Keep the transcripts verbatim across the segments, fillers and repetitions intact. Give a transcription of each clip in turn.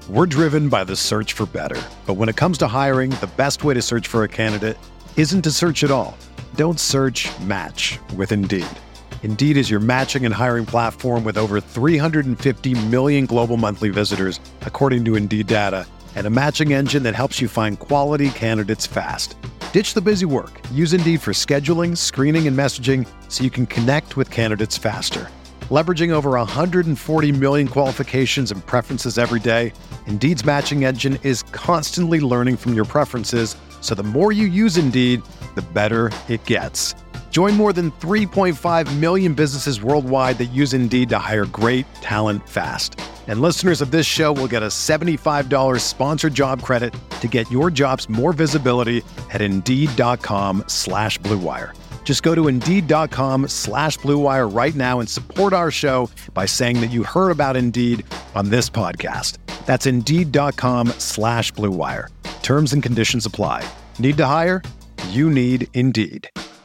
We're driven by the search for better. But when it comes to hiring, the best way to search for a candidate isn't to search at all. Don't search, match with Indeed. Indeed is your matching and hiring platform with over three hundred fifty million global monthly visitors, according to Indeed data, and a matching engine that helps you find quality candidates fast. Ditch the busy work. Use Indeed for scheduling, screening, and messaging so you can connect with candidates faster. Leveraging over one hundred forty million qualifications and preferences every day, Indeed's matching engine is constantly learning from your preferences, so the more you use Indeed, the better it gets. Join more than three point five million businesses worldwide that use Indeed to hire great talent fast. And listeners of this show will get a seventy-five dollars sponsored job credit to get your jobs more visibility at Indeed.com slash Blue Wire. Just go to Indeed.com slash Blue Wire right now and support our show by saying that you heard about Indeed on this podcast. That's Indeed.com slash Blue Wire. Terms and conditions apply. Need to hire? You need Indeed.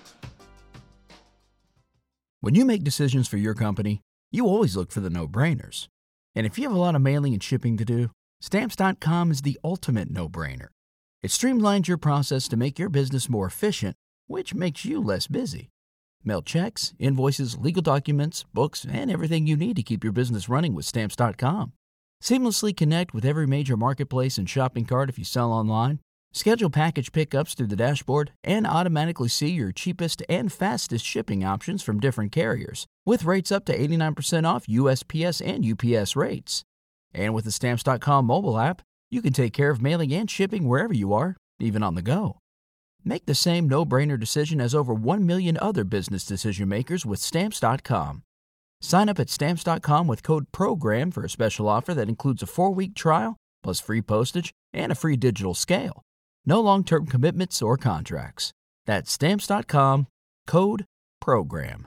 When you make decisions for your company, you always look for the no-brainers. And if you have a lot of mailing and shipping to do, Stamps dot com is the ultimate no-brainer. It streamlines your process to make your business more efficient, which makes you less busy. Mail checks, invoices, legal documents, books, and everything you need to keep your business running with Stamps dot com. Seamlessly connect with every major marketplace and shopping cart if you sell online. Schedule package pickups through the dashboard and automatically see your cheapest and fastest shipping options from different carriers, with rates up to eighty-nine percent off U S P S and U P S rates. And with the Stamps dot com mobile app, you can take care of mailing and shipping wherever you are, even on the go. Make the same no-brainer decision as over one million other business decision makers with Stamps dot com. Sign up at Stamps dot com with code PROGRAM for a special offer that includes a four-week trial, plus free postage and a free digital scale. No long-term commitments or contracts. That's Stamps dot com, code PROGRAM.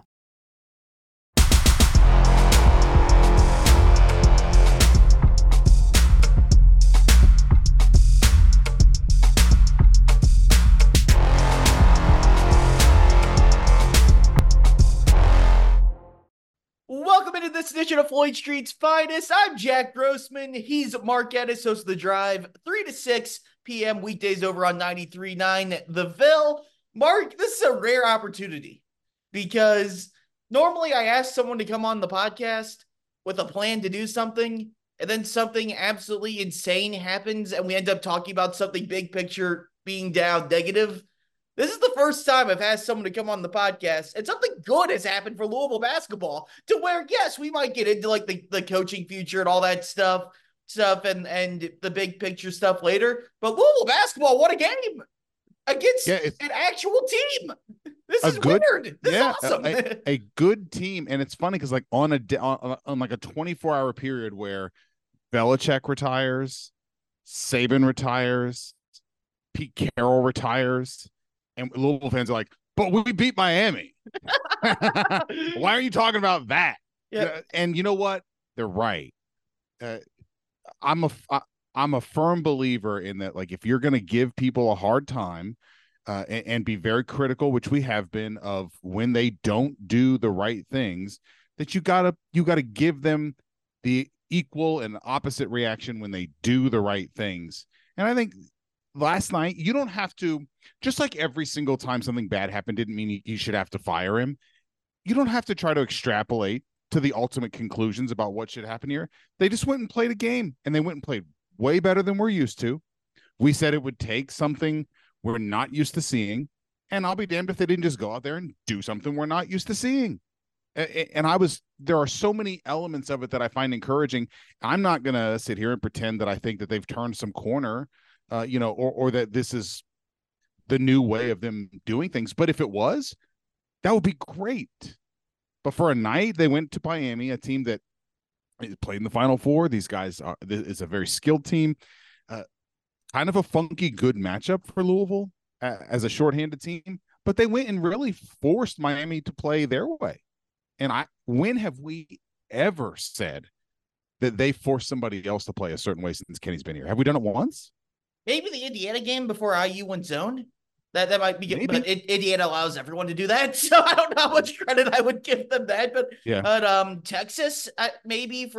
Welcome into this edition of Floyd Street's Finest. I'm Jack Grossman. He's Mark Geddes, host of The Drive, three to six p.m. weekdays over on ninety-three point nine The Ville. Mark, this is a rare opportunity because normally I ask someone to come on the podcast with a plan to do something, and then something absolutely insane happens, and we end up talking about something big picture being down negative. This is the first time I've asked someone to come on the podcast, and something good has happened for Louisville basketball to where, yes, we might get into like the, the coaching future and all that stuff, stuff and, and the big picture stuff later. But Louisville basketball, what a game against yeah, an actual team. This a is good, weird. This yeah, is awesome. A, a good team. And it's funny because like on a on, on like a twenty-four hour period where Belichick retires, Saban retires, Pete Carroll retires, and Louisville fans are like, but we beat Miami. Why are you talking about that? Yeah. And you know what? They're right. Uh, I'm a I, I'm a firm believer in that. Like, if you're going to give people a hard time uh, and, and be very critical, which we have been, of when they don't do the right things, that you gotta you gotta give them the equal and opposite reaction when they do the right things. And I think last night, you don't have to, just like every single time something bad happened didn't mean you, you should have to fire him. You don't have to try to extrapolate to the ultimate conclusions about what should happen here. They just went and played a game, and they went and played way better than we're used to. We said it would take something we're not used to seeing, and I'll be damned if they didn't just go out there and do something we're not used to seeing. And I was, there are so many elements of it that I find encouraging. I'm not going to sit here and pretend that I think that they've turned some corner. Uh, you know, or or that this is the new way of them doing things. But if it was, that would be great. But for a night, they went to Miami, a team that played in the Final Four. These guys are, it's a very skilled team. Uh, kind of a funky, good matchup for Louisville uh, as a shorthanded team. But they went and really forced Miami to play their way. And I, when have we ever said that they forced somebody else to play a certain way since Kenny's been here? Have we done it once? Maybe the Indiana game before I U went zone. That that might be good, Maybe. but it, Indiana allows everyone to do that, so I don't know how much credit I would give them that. But yeah, but um, Texas uh, maybe for like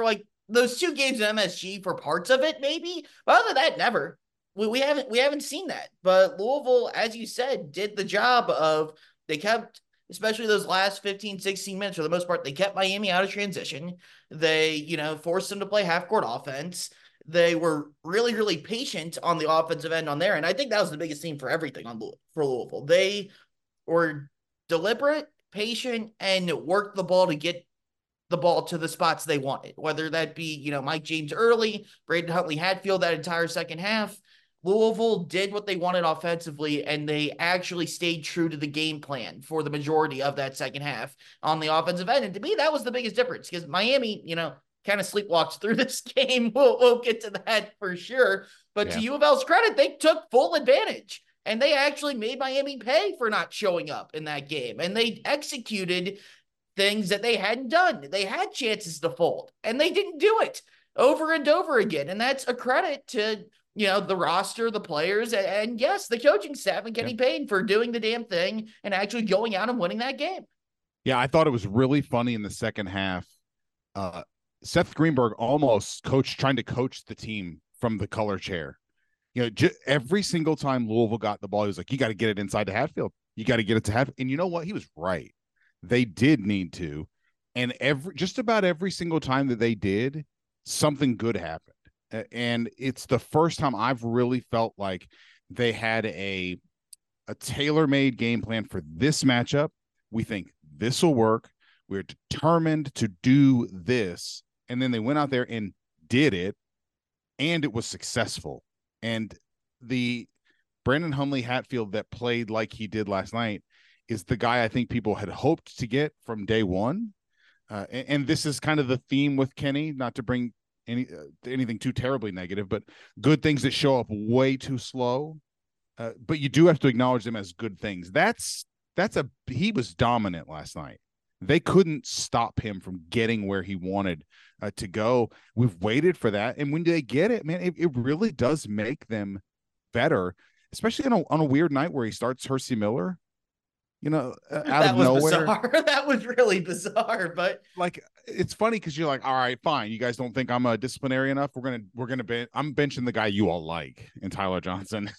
those two games in M S G for parts of it, maybe. But other than that, never. We, we haven't we haven't seen that. But Louisville, as you said, did the job of they kept, especially those last fifteen, sixteen minutes for the most part, they kept Miami out of transition. They, you know, forced them to play half-court offense. They were really, really patient on the offensive end on there. And I think that was the biggest theme for everything on for Louisville. They were deliberate, patient, and worked the ball to get the ball to the spots they wanted, whether that be, you know, Mike James early, Braden Huntley Hatfield that entire second half. Louisville did what they wanted offensively, and they actually stayed true to the game plan for the majority of that second half on the offensive end. And to me, that was the biggest difference because Miami, you know, kind of sleepwalks through this game. We'll, we'll get to that for sure. But yeah. To U of L's credit, they took full advantage, and they actually made Miami pay for not showing up in that game. And they executed things that they hadn't done. They had chances to fold, and they didn't do it over and over again. And that's a credit to, you know, the roster, the players, and, and yes, the coaching staff and Kenny yeah. Payne for doing the damn thing and actually going out and winning that game. Yeah, I thought it was really funny in the second half. Uh, Seth Greenberg almost coached, trying to coach the team from the color chair. You know, j- every single time Louisville got the ball, he was like, you got to get it inside to Hatfield. You got to get it to Hatfield. And you know what? He was right. They did need to. And every just about every single time that they did, something good happened. And it's the first time I've really felt like they had a, a tailor-made game plan for this matchup. We think this will work. We're determined to do this. And then they went out there and did it, and it was successful. And the Braden Huntley Hatfield that played like he did last night is the guy I think people had hoped to get from day one. Uh, and, and this is kind of the theme with Kenny, not to bring any uh, anything too terribly negative, but good things that show up way too slow. Uh, but you do have to acknowledge them as good things. That's that's a he was dominant last night. They couldn't stop him from getting where he wanted uh, to go. We've waited for that, and when they get it, man, it, it really does make them better, especially on a on a weird night where he starts Hercy Miller. You know, out that of was nowhere. Bizarre. That was really bizarre, but like it's funny because you're like, all right, fine. You guys don't think I'm a disciplinary enough. We're gonna we're gonna be. I'm benching the guy you all like in Tyler Johnson.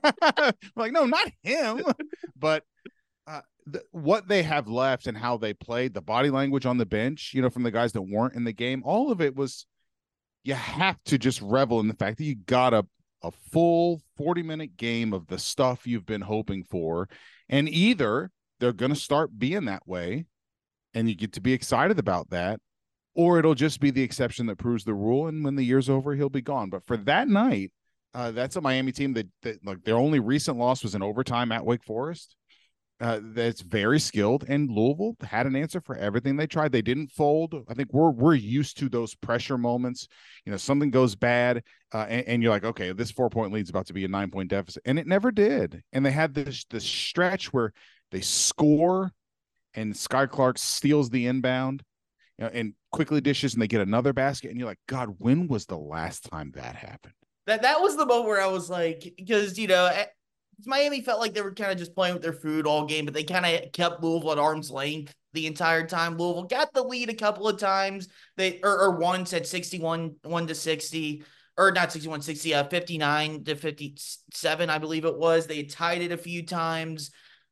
Like, no, not him. But uh, the, what they have left and how they played, the body language on the bench, you know, from the guys that weren't in the game, all of it was. You have to just revel in the fact that you got a a full forty minute game of the stuff you've been hoping for. And either they're going to start being that way and you get to be excited about that, or it'll just be the exception that proves the rule. And when the year's over, he'll be gone. But for that night, uh, that's a Miami team that, that like their only recent loss was in overtime at Wake Forest. Uh, that's very skilled, and Louisville had an answer for everything they tried. They didn't fold. I think we're we're used to those pressure moments. You know, something goes bad, uh, and, and you're like, okay, this four point lead is about to be a nine point deficit, and it never did. And they had this this stretch where they score, and Sky Clark steals the inbound, you know, and quickly dishes, and they get another basket, and you're like, God, when was the last time that happened? That that was the moment where I was like, because you know. I- Miami felt like they were kind of just playing with their food all game, but they kind of kept Louisville at arm's length the entire time. Louisville got the lead a couple of times. They or, or once at sixty-one, one to sixty, or not sixty-one, sixty, uh, fifty-nine to fifty-seven, I believe it was. They had tied it a few times.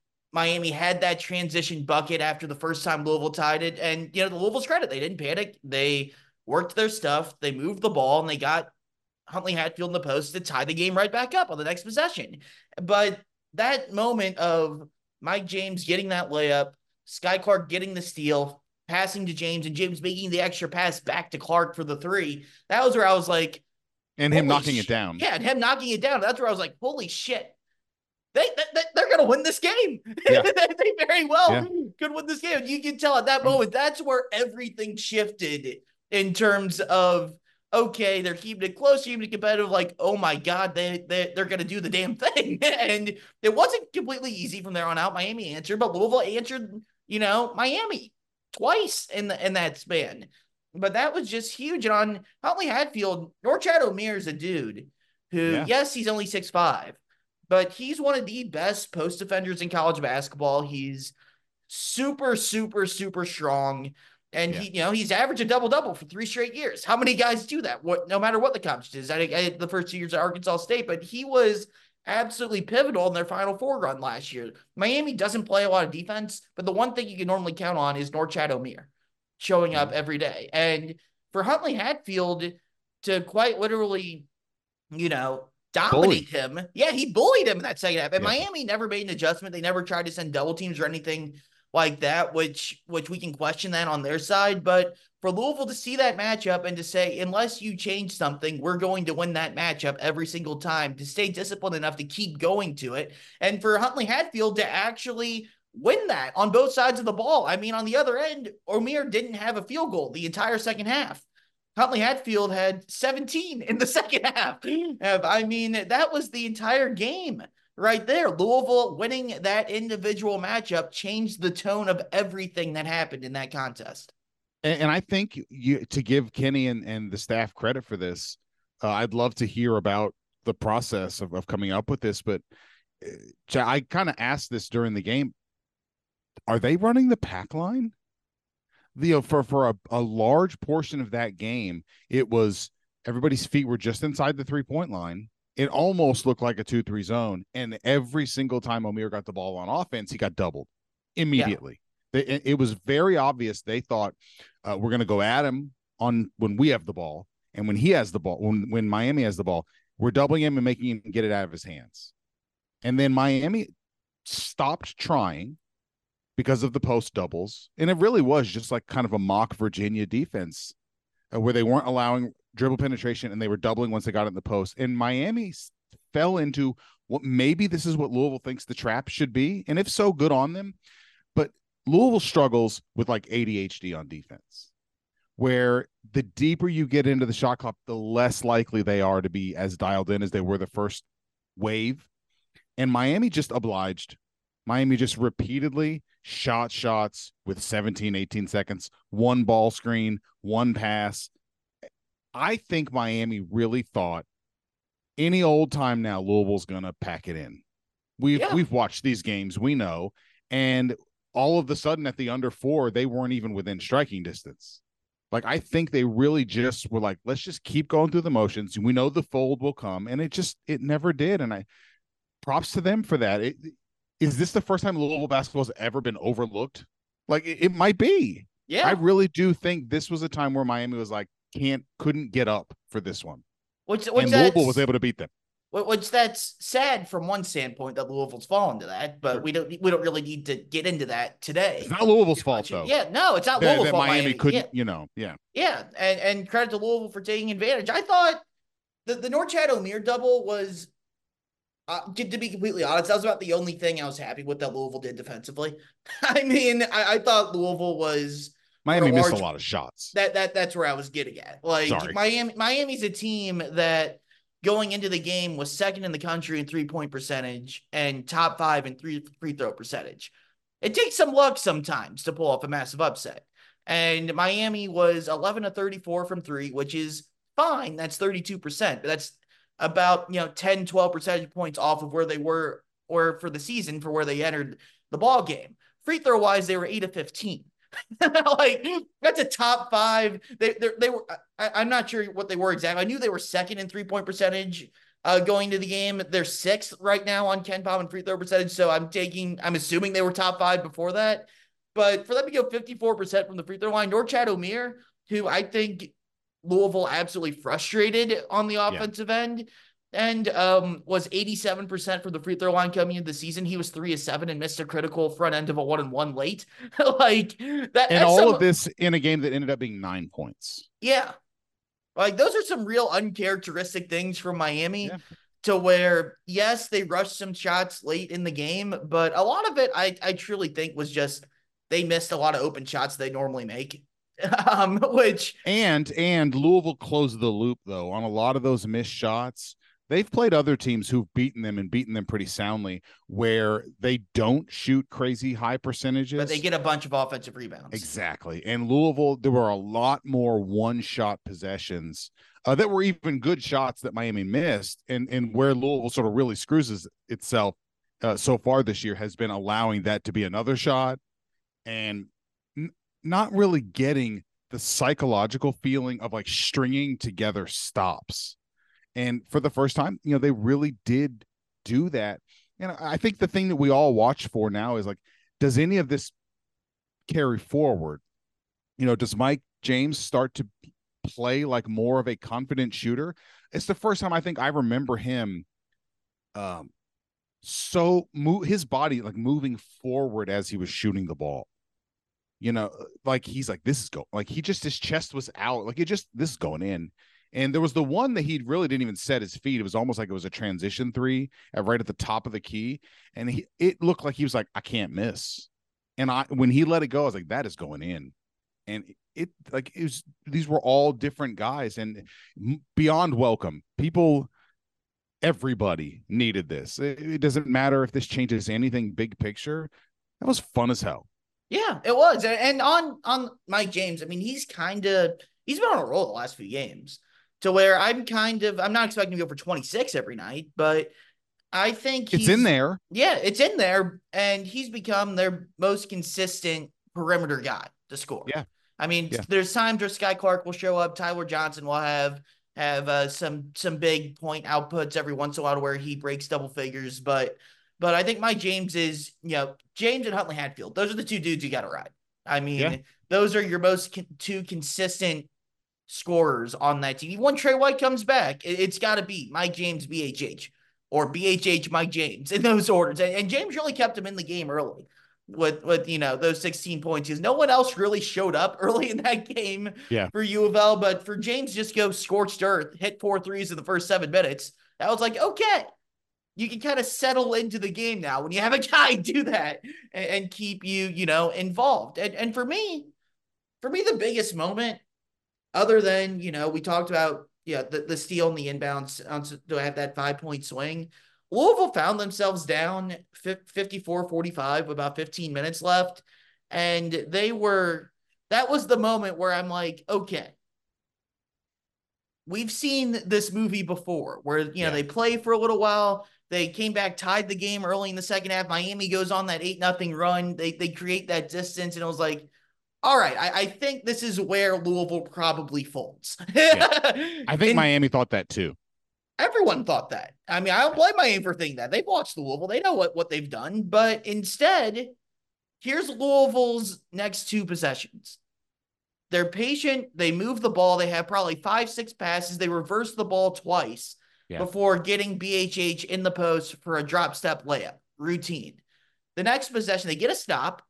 Miami had that transition bucket after the first time Louisville tied it. And, you know, the Louisville's credit, they didn't panic. They worked their stuff. They moved the ball, and they got Huntley Hatfield in the post to tie the game right back up on the next possession. But that moment of Mike James getting that layup, Sky Clark getting the steal, passing to James, and James making the extra pass back to Clark for the three, that was where I was like, and him knocking sh- it down. Yeah, and him knocking it down. That's where I was like, holy shit. They, they, they're going to win this game. Yeah. They very well yeah. could win this game. You can tell at that moment, that's where everything shifted in terms of, okay, they're keeping it close, keeping it competitive. Like, oh my God, they, they, they're going to do the damn thing. And it wasn't completely easy from there on out. Miami answered, but Louisville answered, you know, Miami twice in the, in that span. But that was just huge. And on Huntley Hatfield, Norchad Omier is a dude who, yeah. yes, he's only six five, but he's one of the best post defenders in college basketball. He's super, super, super strong. And Yeah. he, you know, he's averaged a double-double for three straight years. How many guys do that? What, no matter what the competition is. I think I had the first two years at Arkansas State, but he was absolutely pivotal in their Final Four run last year. Miami doesn't play a lot of defense, but the one thing you can normally count on is Norchad Omier showing up every day. And for Huntley Hatfield to quite literally, you know, dominate Bully. him. Yeah, he bullied him in that second half. And yeah. Miami never made an adjustment. They never tried to send double teams or anything like that, which which we can question that on their side. But for Louisville to see that matchup and to say, unless you change something, we're going to win that matchup every single time, to stay disciplined enough to keep going to it. And for Huntley Hatfield to actually win that on both sides of the ball. I mean, on the other end, Omier didn't have a field goal the entire second half. Huntley Hatfield had seventeen in the second half. I mean, that was the entire game right there. Louisville winning that individual matchup changed the tone of everything that happened in that contest. And, and I think you to give Kenny and, and the staff credit for this, uh, I'd love to hear about the process of, of coming up with this. But uh, I kind of asked this during the game. Are they running the pack line? You know, for, for a, a large portion of that game, it was everybody's feet were just inside the three-point line. It almost looked like a two three zone. And every single time Omier got the ball on offense, he got doubled immediately. Yeah. It, it was very obvious. They thought uh, we're going to go at him on when we have the ball. And when he has the ball, when, when Miami has the ball, we're doubling him and making him get it out of his hands. And then Miami stopped trying because of the post doubles. And it really was just like kind of a mock Virginia defense uh, where they weren't allowing dribble penetration and they were doubling once they got in the post. And Miami fell into what maybe this is what Louisville thinks the trap should be. And if so, good on them. But Louisville struggles with like A D H D on defense, where the deeper you get into the shot clock, the less likely they are to be as dialed in as they were the first wave. And Miami just obliged. Miami just repeatedly shot shots with seventeen, eighteen seconds, one ball screen, one pass. I think Miami really thought any old time now Louisville's going to pack it in. We've, yeah. we've watched these games, we know. And all of a sudden at the under four, they weren't even within striking distance. Like, I think they really just were like, let's just keep going through the motions. We know the fold will come. And it just, it never did. And I props to them for that. It, Is this the first time Louisville basketball has ever been overlooked? Like, it, it might be. Yeah. I really do think this was a time where Miami was like, can't, couldn't get up for this one. Which, which and Louisville was able to beat them. Which that's sad from one standpoint that Louisville's fallen to that, but sure. we don't we don't really need to get into that today. It's not Louisville's fault, though. Yeah, no, it's not that, Louisville's that fault. Miami, Miami couldn't, yeah. you know, yeah. Yeah, and, and credit to Louisville for taking advantage. I thought the, the Norchad Omier double was, Uh, to be completely honest, that was about the only thing I was happy with that Louisville did defensively. I mean, I, I thought Louisville was Miami missed a lot of shots. That that that's where I was getting at. Like Sorry. Miami, Miami's a team that going into the game was second in the country in three point percentage and top five in three free throw percentage. It takes some luck sometimes to pull off a massive upset. And Miami was eleven to thirty-four from three, which is fine. That's thirty-two percent, but that's about, you know, ten, twelve percentage points off of where they were or for the season for where they entered the ball game. Free throw wise, they were eight of fifteen. Like, that's a top five. They they, they were, I, I'm not sure what they were exactly. I knew they were second in three point percentage uh, going to the game. They're sixth right now on KenPom and free throw percentage. So I'm taking, I'm assuming they were top five before that. But for them to go fifty-four percent from the free throw line, Norchad Omier, who I think Louisville absolutely frustrated on the offensive yeah. end, and um, was eighty-seven percent from the free throw line coming into the season. He was three of seven and missed a critical front end of a one and one late. Like that, and all some, of this in a game that ended up being nine points. Yeah, like those are some real uncharacteristic things from Miami. Yeah. To where, yes, they rushed some shots late in the game, but a lot of it, I I truly think was just they missed a lot of open shots they normally make. Um, which and and Louisville closed the loop though on a lot of those missed shots. They've played other teams who've beaten them and beaten them pretty soundly, where they don't shoot crazy high percentages, but they get a bunch of offensive rebounds. Exactly. And Louisville, there were a lot more one shot possessions uh, that were even good shots that Miami missed, and and where Louisville sort of really screws itself uh, so far this year has been allowing that to be another shot. And not really getting the psychological feeling of like stringing together stops. And for the first time, you know, they really did do that. And I think the thing that we all watch for now is like, does any of this carry forward? You know, does Mike James start to play like more of a confident shooter? It's the first time I think I remember him um so move his body like moving forward as he was shooting the ball. You know, like he's like, this is go like he just his chest was out, like it just this is going in. And there was the one that he really didn't even set his feet. It was almost like it was a transition three at right at the top of the key. And he it looked like he was like, I can't miss. And I when he let it go, I was like, that is going in. And it like it was these were all different guys and beyond welcome. People, everybody needed this. It, it doesn't matter if this changes anything big picture. That was fun as hell. Yeah, it was. And on on Mike James, I mean, he's kind of he's been on a roll the last few games. To where I'm kind of, I'm not expecting to go for twenty-six every night, but I think it's in there. Yeah, it's in there. And he's become their most consistent perimeter guy to score. Yeah. I mean, yeah. there's times where Sky Clark will show up. Tyler Johnson will have, have uh, some, some big point outputs every once in a while where he breaks double figures. But, but I think Mike James is, you know, James and Huntley Hatfield. Those are the two dudes you got to ride. I mean, yeah. those are your most con- two consistent scorers on that team. When Trey White comes back, it's got to be Mike James, B H H, or B H H, Mike James in those orders. And, and James really kept him in the game early with, with, you know, those sixteen points because no one else really showed up early in that game yeah. for U of L. But for James, just go scorched earth, hit four threes in the first seven minutes. That was like, okay, you can kind of settle into the game now when you have a guy do that and, and keep you, you know, involved. And, and for me, for me, the biggest moment, other than, you know, we talked about, yeah, the, the steal and the inbounds to have that five-point swing. Louisville found themselves down fifty-four forty-five with about fifteen minutes left. And they were, that was the moment where I'm like, okay, we've seen this movie before where, you know, yeah. they play for a little while. They came back, tied the game early in the second half. Miami goes on that eight nothing run. They, they create that distance. And it was like, all right, I, I think this is where Louisville probably folds. yeah. I think and Miami thought that too. Everyone thought that. I mean, I don't blame Miami for thinking that. They've watched Louisville. They know what, what they've done. But instead, here's Louisville's next two possessions. They're patient. They move the ball. They have probably five, six passes. They reverse the ball twice yeah. before getting B H H in the post for a drop step layup routine. The next possession, they get a stop.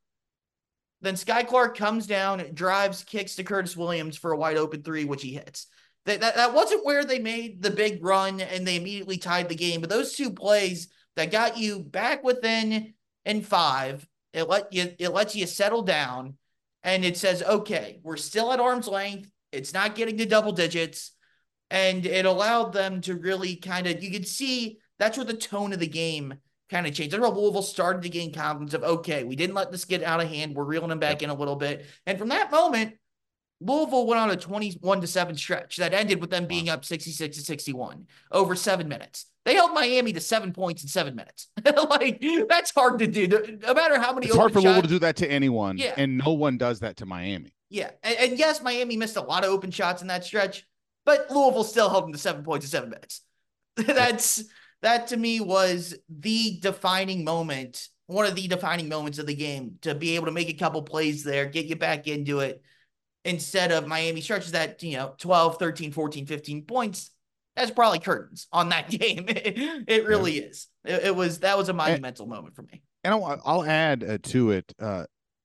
Then Sky Clark comes down, drives, kicks to Curtis Williams for a wide open three, which he hits. That, that, that wasn't where they made the big run and they immediately tied the game. But those two plays that got you back within in five, it let you it lets you settle down, and it says, okay, we're still at arm's length. It's not getting to double digits, and it allowed them to really kind of, you could see that's where the tone of the game kind of changed. That's where Louisville started to gain confidence of, okay, we didn't let this get out of hand. We're reeling them back in a little bit. And from that moment, Louisville went on a twenty-one to seven stretch that ended with them being up sixty-six to sixty-one over seven minutes. They held Miami to seven points in seven minutes. Like, that's hard to do. No matter how many It's hard for shots, Louisville to do that to anyone, yeah. and no one does that to Miami. Yeah, and, and yes, Miami missed a lot of open shots in that stretch, but Louisville still held them to seven points in seven minutes. That's... That to me was the defining moment, one of the defining moments of the game, to be able to make a couple plays there, get you back into it, instead of Miami stretches that, you know, twelve, thirteen, fourteen, fifteen points. That's probably curtains on that game. It, it really yeah. is. It, it was, that was a monumental and, moment for me. And I'll, I'll add uh, to it uh,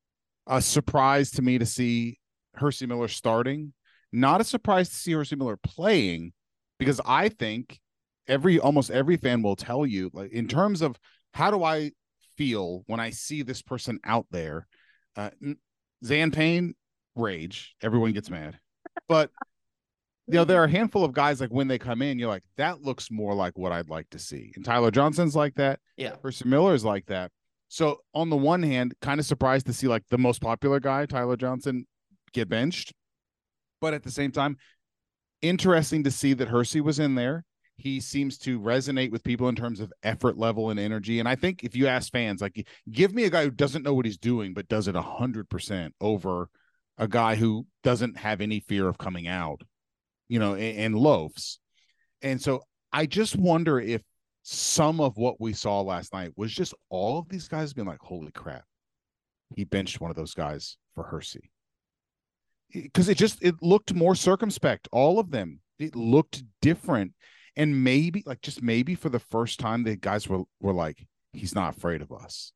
a surprise to me to see Hercy Miller starting. Not a surprise to see Hercy Miller playing, because I think every almost every fan will tell you, like, in terms of how do I feel when I see this person out there, uh, Zan Payne, rage, everyone gets mad, but you know, there are a handful of guys, like, when they come in, you're like, that looks more like what I'd like to see. And Tyler Johnson's like that. Yeah. Hercy Miller is like that. So on the one hand, kind of surprised to see, like, the most popular guy, Tyler Johnson, get benched. But at the same time, interesting to see that Hercy was in there. He seems to resonate with people in terms of effort level and energy. And I think if you ask fans, like, give me a guy who doesn't know what he's doing, but does it one hundred percent over a guy who doesn't have any fear of coming out, you know, and, and loafs. And so I just wonder if some of what we saw last night was just all of these guys being like, holy crap, he benched one of those guys for Hersey. Because it just, it looked more circumspect, all of them. It looked different. And maybe, like, just maybe for the first time, the guys were, were like, he's not afraid of us.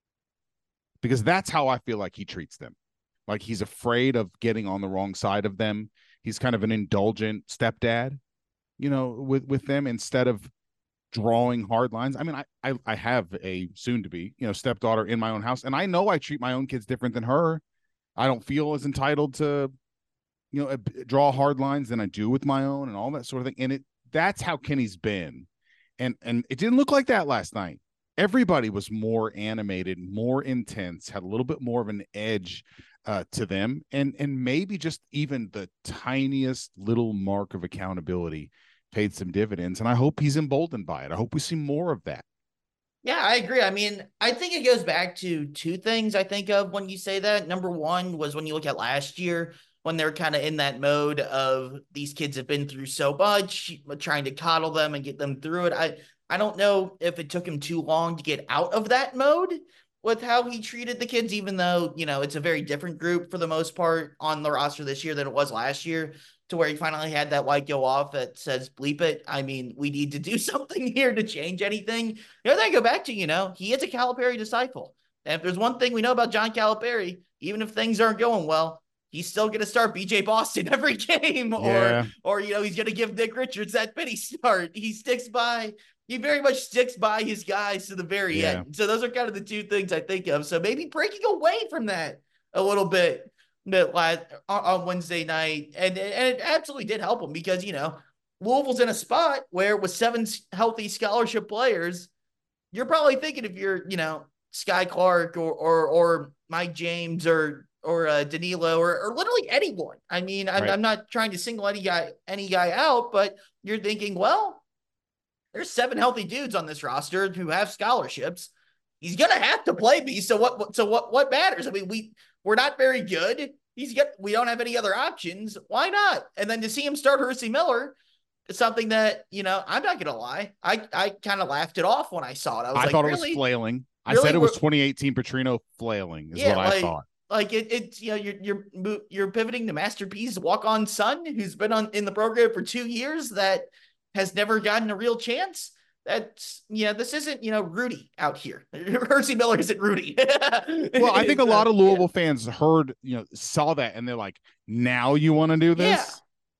Because that's how I feel like he treats them. Like, he's afraid of getting on the wrong side of them. He's kind of an indulgent stepdad, you know, with, with them, instead of drawing hard lines. I mean, I, I, I have a soon-to-be, you know, stepdaughter in my own house, and I know I treat my own kids different than her. I don't feel as entitled to, you know, draw hard lines than I do with my own and all that sort of thing. And it, that's how Kenny's been. And, and it didn't look like that last night. Everybody was more animated, more intense, had a little bit more of an edge uh, to them. And, and maybe just even the tiniest little mark of accountability paid some dividends. And I hope he's emboldened by it. I hope we see more of that. Yeah, I agree. I mean, I think it goes back to two things I think of when you say that. Number one was when you look at last year, when they're kind of in that mode of these kids have been through so much, trying to coddle them and get them through it. I, I don't know if it took him too long to get out of that mode with how he treated the kids, even though, you know, it's a very different group for the most part on the roster this year than it was last year, to where he finally had that light go off that says, bleep it. I mean, we need to do something here to change anything. The other thing I go back to, you know, he is a Calipari disciple. And if there's one thing we know about John Calipari, even if things aren't going well, he's still going to start B J Boston every game, Yeah. or, or, you know, he's going to give Nick Richards that pity start. He sticks by, he very much sticks by his guys to the very Yeah. end. So those are kind of the two things I think of. So maybe breaking away from that a little bit, bit last, on Wednesday night. And, and it absolutely did help him because, you know, Louisville's in a spot where with seven healthy scholarship players, you're probably thinking if you're, you know, Sky Clark or, or, or Mike James or, or uh, Danilo or, or literally anyone. I mean, I'm, Right. I'm not trying to single any guy, any guy out, but you're thinking, well, there's seven healthy dudes on this roster who have scholarships. He's going to have to play me. So what, so what, what matters? I mean, we, we're not very good. He's got, we don't have any other options. Why not? And then to see him start Hersey Miller is something that, you know, I'm not going to lie. I, I kind of laughed it off when I saw it. I was I like, thought it really? was flailing. Really? I said it was We're- twenty eighteen Petrino flailing is Yeah, what I like- thought. Like it, it's, you know, you're, you're, you're pivoting to Master P's walk-on son who's been on in the program for two years that has never gotten a real chance. That's, yeah, this isn't, you know, Rudy out here. Hersey Miller isn't Rudy. Well, I think a lot of Louisville fans heard, you know, saw that and they're like, now you want to do this? Yeah.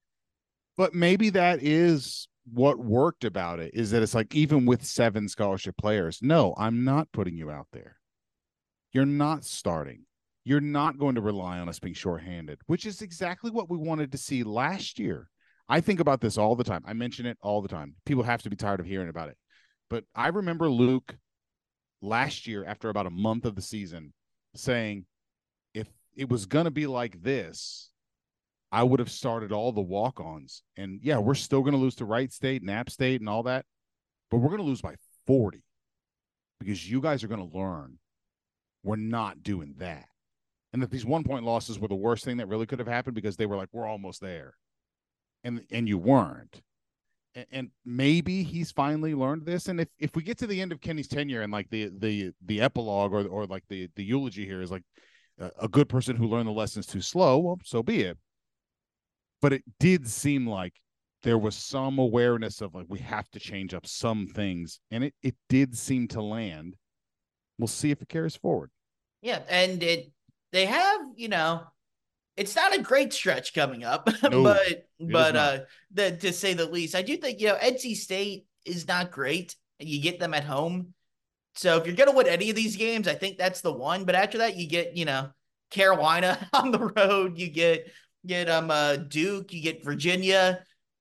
But maybe that is what worked about it, is that it's like, even with seven scholarship players, no, I'm not putting you out there. You're not starting. You're not going to rely on us being shorthanded, which is exactly what we wanted to see last year. I think about this all the time. I mention it all the time. People have to be tired of hearing about it. But I remember Luke last year, after about a month of the season, saying, if it was going to be like this, I would have started all the walk-ons. And yeah, we're still going to lose to Wright State and App State and all that, but we're going to lose by forty because you guys are going to learn we're not doing that. And that these one-point losses were the worst thing that really could have happened because they were like, we're almost there. And and you weren't. And, and maybe he's finally learned this. And if, if we get to the end of Kenny's tenure and like the the the epilogue or or like the, the eulogy here is like a, a good person who learned the lessons too slow, well, so be it. But it did seem like there was some awareness of like, we have to change up some things. And it, it did seem to land. We'll see if it carries forward. Yeah. And it, they have, you know, it's not a great stretch coming up, No, but, but, not. uh, the, to say the least, I do think, you know, N C State is not great and you get them at home. So if you're going to win any of these games, I think that's the one. But after that, you get, you know, Carolina on the road, you get, get um uh, Duke, you get Virginia.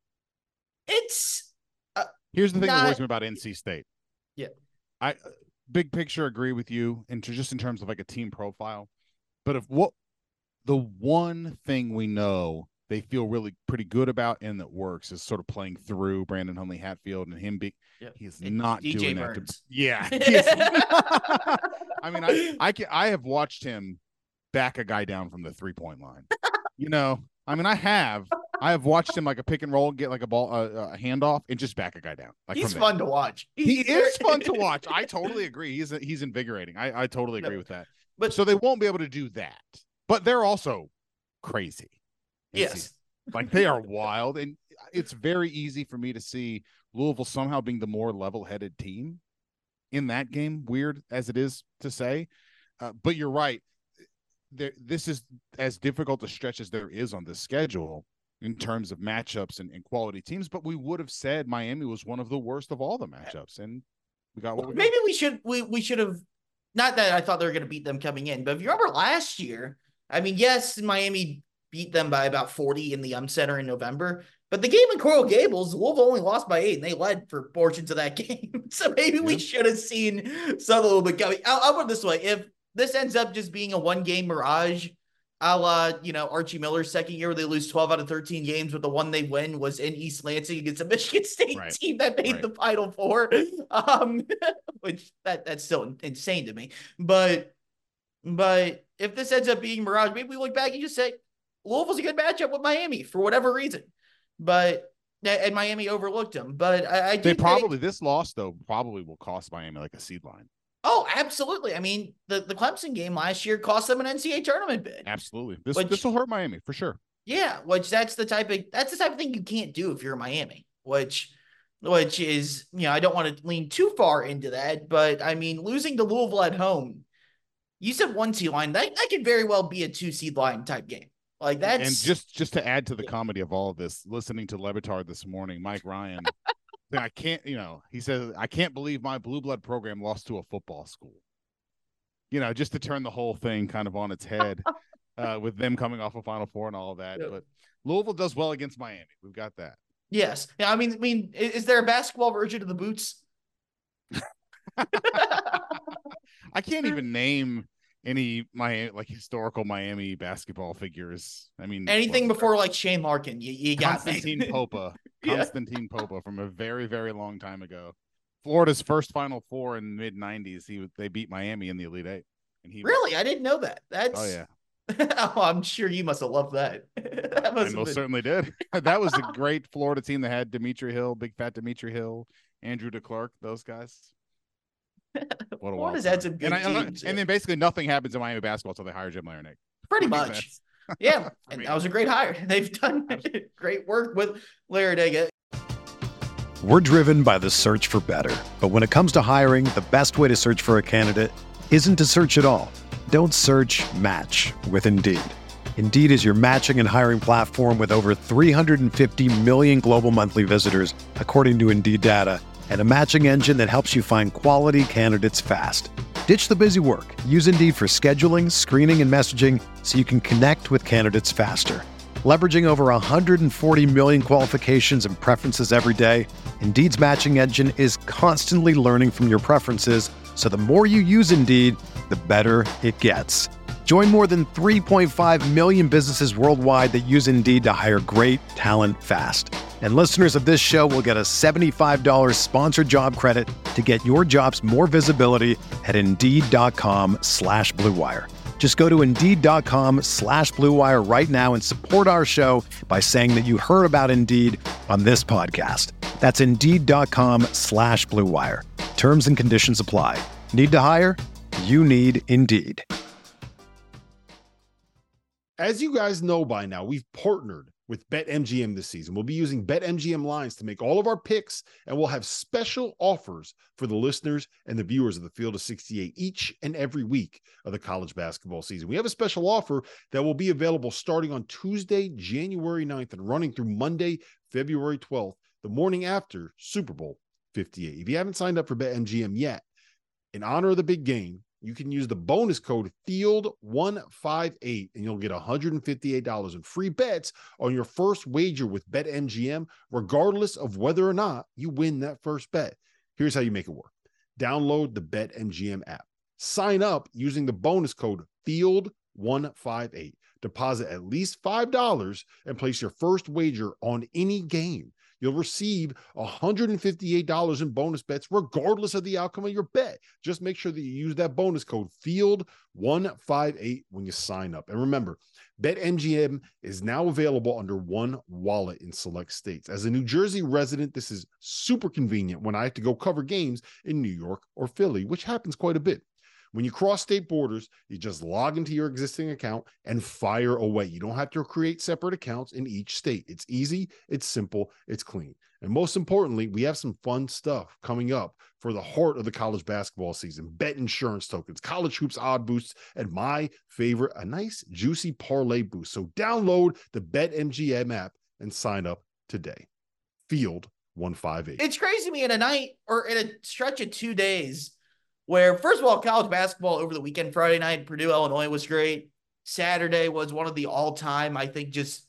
It's uh, here's the thing not, that worries me about N C State. Yeah, I uh, big picture agree with you, and just in terms of like a team profile. But if what the one thing we know they feel really pretty good about and that works is sort of playing through Brandon Huntley Hatfield and him be yeah. he's and not D J doing Burns. that. To, yeah, he is, I mean, I I can, I have watched him back a guy down from the three-point line. You know, I mean, I have. I have watched him like a pick and roll, get like a ball, uh, a handoff, and just back a guy down. Like he's fun to watch. He is fun to watch. I totally agree. He's he's invigorating. I, I totally agree no, with that. But so they won't be able to do that. But they're also crazy. Yes, like they are wild, and it's very easy for me to see Louisville somehow being the more level-headed team in that game. Weird as it is to say, uh, but you're right. There, this is as difficult a stretch as there is on the schedule in terms of matchups and, and quality teams, but we would have said Miami was one of the worst of all the matchups, and we got what well, we maybe got. we should we we should have, not that I thought they were going to beat them coming in, but if you remember last year, I mean, yes, Miami beat them by about forty in the Um Center in November, but the game in Coral Gables, Louisville only lost by eight, and they led for portions of that game. So maybe yeah. we should have seen some a little bit coming. I'll, I'll put it this way: if this ends up just being a one-game mirage, a la, you know, Archie Miller's second year where they lose twelve out of thirteen games, but the one they win was in East Lansing against a Michigan State right. team that made right. the Final Four, um, which that that's still insane to me. But but if this ends up being mirage, maybe we look back and just say Louisville's a good matchup with Miami for whatever reason. But and Miami overlooked them. But I, I they probably think, this loss though probably will cost Miami like a seed line. Oh, absolutely. I mean, the, the Clemson game last year cost them an N C double A tournament bid. Absolutely. This which, this will hurt Miami for sure. Yeah, which that's the type of that's the type of thing you can't do if you're Miami, which which is, you know, I don't want to lean too far into that, but I mean, losing to Louisville at home, you said one seed line, that, that could very well be a two seed line type game. Like that's and just just to add to the yeah. comedy of all of this, listening to Le Batard this morning, Mike Ryan. I can't, you know, he says, I can't believe my blue blood program lost to a football school. You know, just to turn the whole thing kind of on its head uh, with them coming off a Final Four and all of that. Yep. But Louisville does well against Miami. We've got that. Yes. Yeah. I mean, I mean, is there a basketball version of the boots? I can't even name any my like historical Miami basketball figures. I mean, anything well, before like Shane Larkin, you, you got Constantine Popa, Constantine yeah. Popa from a very, very long time ago. Florida's first Final Four in the mid nineties. He they beat Miami in the Elite Eight, and he really, was, I didn't know that. That's oh yeah. Oh, I'm sure you must have loved that. that I most been... certainly did. That was a great Florida team that had Dimitri Hill, big fat Dimitri Hill, Andrew DeClerc, those guys. What a Florida's had some good and, I, teams. And then basically nothing happens in Miami basketball until they hire Jim Larinaga. Pretty much. Yeah. And mean, that was a great hire. They've done great work with Larinaga. We're driven by the search for better. But when it comes to hiring, the best way to search for a candidate isn't to search at all. Don't search, match with Indeed. Indeed is your matching and hiring platform with over three hundred fifty million global monthly visitors, according to Indeed data, and a matching engine that helps you find quality candidates fast. Ditch the busy work. Use Indeed for scheduling, screening, and messaging so you can connect with candidates faster. Leveraging over one hundred forty million qualifications and preferences every day, Indeed's matching engine is constantly learning from your preferences, so the more you use Indeed, the better it gets. Join more than three point five million businesses worldwide that use Indeed to hire great talent fast. And listeners of this show will get a seventy-five dollars sponsored job credit to get your jobs more visibility at Indeed.com slash Blue Wire. Just go to Indeed.com slash Blue Wire right now and support our show by saying that you heard about Indeed on this podcast. That's Indeed.com slash Blue Wire. Terms and conditions apply. Need to hire? You need Indeed. As you guys know by now, we've partnered with BetMGM this season. We'll be using BetMGM lines to make all of our picks, and we'll have special offers for the listeners and the viewers of the Field of sixty-eight each and every week of the college basketball season. We have a special offer that will be available starting on Tuesday, January ninth, and running through Monday, February twelfth, the morning after Super Bowl fifty-eight. If you haven't signed up for BetMGM yet, in honor of the big game, you can use the bonus code field one fifty-eight and you'll get one hundred fifty-eight dollars in free bets on your first wager with BetMGM, regardless of whether or not you win that first bet. Here's how you make it work. Download the BetMGM app. Sign up using the bonus code field one fifty-eight. Deposit at least five dollars and place your first wager on any game. You'll receive one hundred fifty-eight dollars in bonus bets regardless of the outcome of your bet. Just make sure that you use that bonus code field one five eight when you sign up. And remember, BetMGM is now available under one wallet in select states. As a New Jersey resident, this is super convenient when I have to go cover games in New York or Philly, which happens quite a bit. When you cross state borders, you just log into your existing account and fire away. You don't have to create separate accounts in each state. It's easy, it's simple, it's clean. And most importantly, we have some fun stuff coming up for the heart of the college basketball season. Bet insurance tokens, college hoops odd boosts, and my favorite, a nice juicy parlay boost. So download the BetMGM app and sign up today. Field one five eight. It's crazy to me in a night or in a stretch of two days where, first of all, college basketball over the weekend, Friday night, Purdue, Illinois was great. Saturday was one of the all-time, I think, just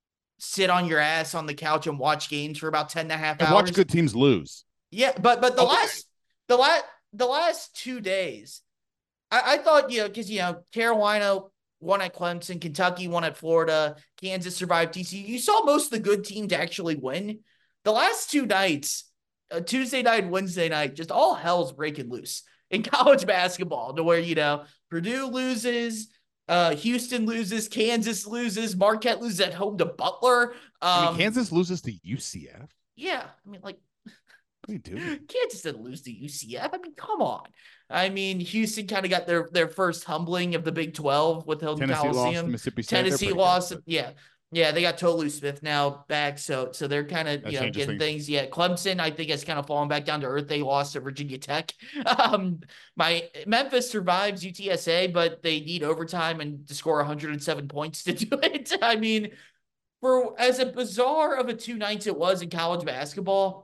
sit on your ass on the couch and watch games for about ten and a half and hours. Watch good teams lose. Yeah, but but the okay. last the last the last two days, I, I thought, you know, because, you know, Carolina won at Clemson, Kentucky won at Florida, Kansas survived T C U. You saw most of the good teams actually win. The last two nights, uh, Tuesday night, Wednesday night, just all hell's breaking loose in college basketball, to where, you know, Purdue loses, uh, Houston loses, Kansas loses, Marquette loses at home to Butler. Um, I mean, Kansas loses to U C F. Yeah, I mean, like, what do you do? Kansas didn't lose to U C F. I mean, come on. I mean, Houston kind of got their their first humbling of the Big twelve with Hilton Tennessee Coliseum. lost to Mississippi State. Tennessee lost, good, yeah. Yeah, they got Tolu Smith now back, so so they're kind of, you know, getting things. things. Yeah, Clemson, I think, has kind of fallen back down to earth. They lost to Virginia Tech. Um, my Memphis survives U T S A, but they need overtime and to score one hundred seven points to do it. I mean, for as a bizarre of a two nights it was in college basketball,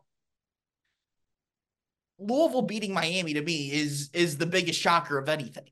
Louisville beating Miami to me is is the biggest shocker of anything.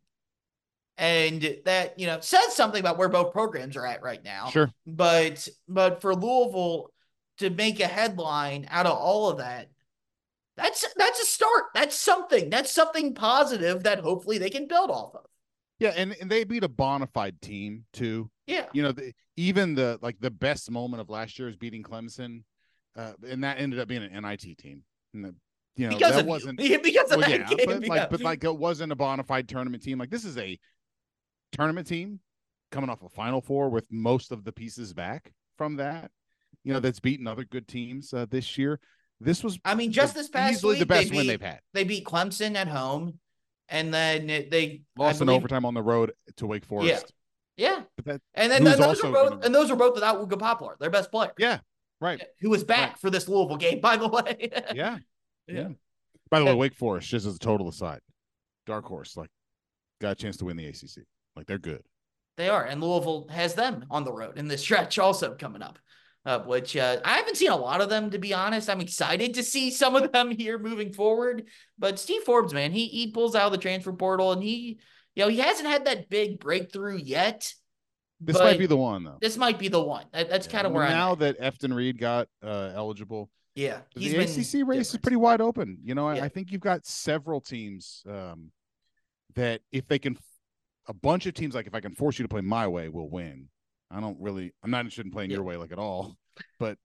And that, you know, says something about where both programs are at right now. Sure. But but for Louisville to make a headline out of all of that, that's that's a start. That's something. That's something positive that hopefully they can build off of. Yeah, and, and they beat a bona fide team too. Yeah. You know, the, even the like the best moment of last year is beating Clemson, uh, and that ended up being an N I T team. And the, you know, because that of wasn't you. because of well, that yeah, game. but yeah. like, but like it wasn't a bona fide tournament team. Like this is a tournament team coming off a Final Four with most of the pieces back from that. You know, that's beaten other good teams uh, this year. This was, I mean, just this past easily week, the best they win beat, they've had. They beat Clemson at home, and then they lost in overtime on the road to Wake Forest. Yeah, yeah. But that, and then and those are both, gonna... and those are both without Luka Poplar, their best player. Yeah, right. Who was back right. for this Louisville game, by the way. yeah. yeah, yeah. By the way, Wake Forest, just as a total aside, dark horse, like got a chance to win the A C C. Like they're good. They are, and Louisville has them on the road in this stretch also coming up, uh, which uh, I haven't seen a lot of them, to be honest. I'm excited to see some of them here moving forward. But Steve Forbes, man, he he pulls out of the transfer portal, and he, you know, he hasn't had that big breakthrough yet. This might be the one, though. This might be the one. That, that's yeah, kind of where I'm now at. that Efton Reed got uh, eligible. Yeah, he's the A C C race different. is pretty wide open. You know, I, yeah. I think you've got several teams um, that if they can. A bunch of teams, like if I can force you to play my way, will win. I don't really, I'm not interested in playing yeah. your way like at all, but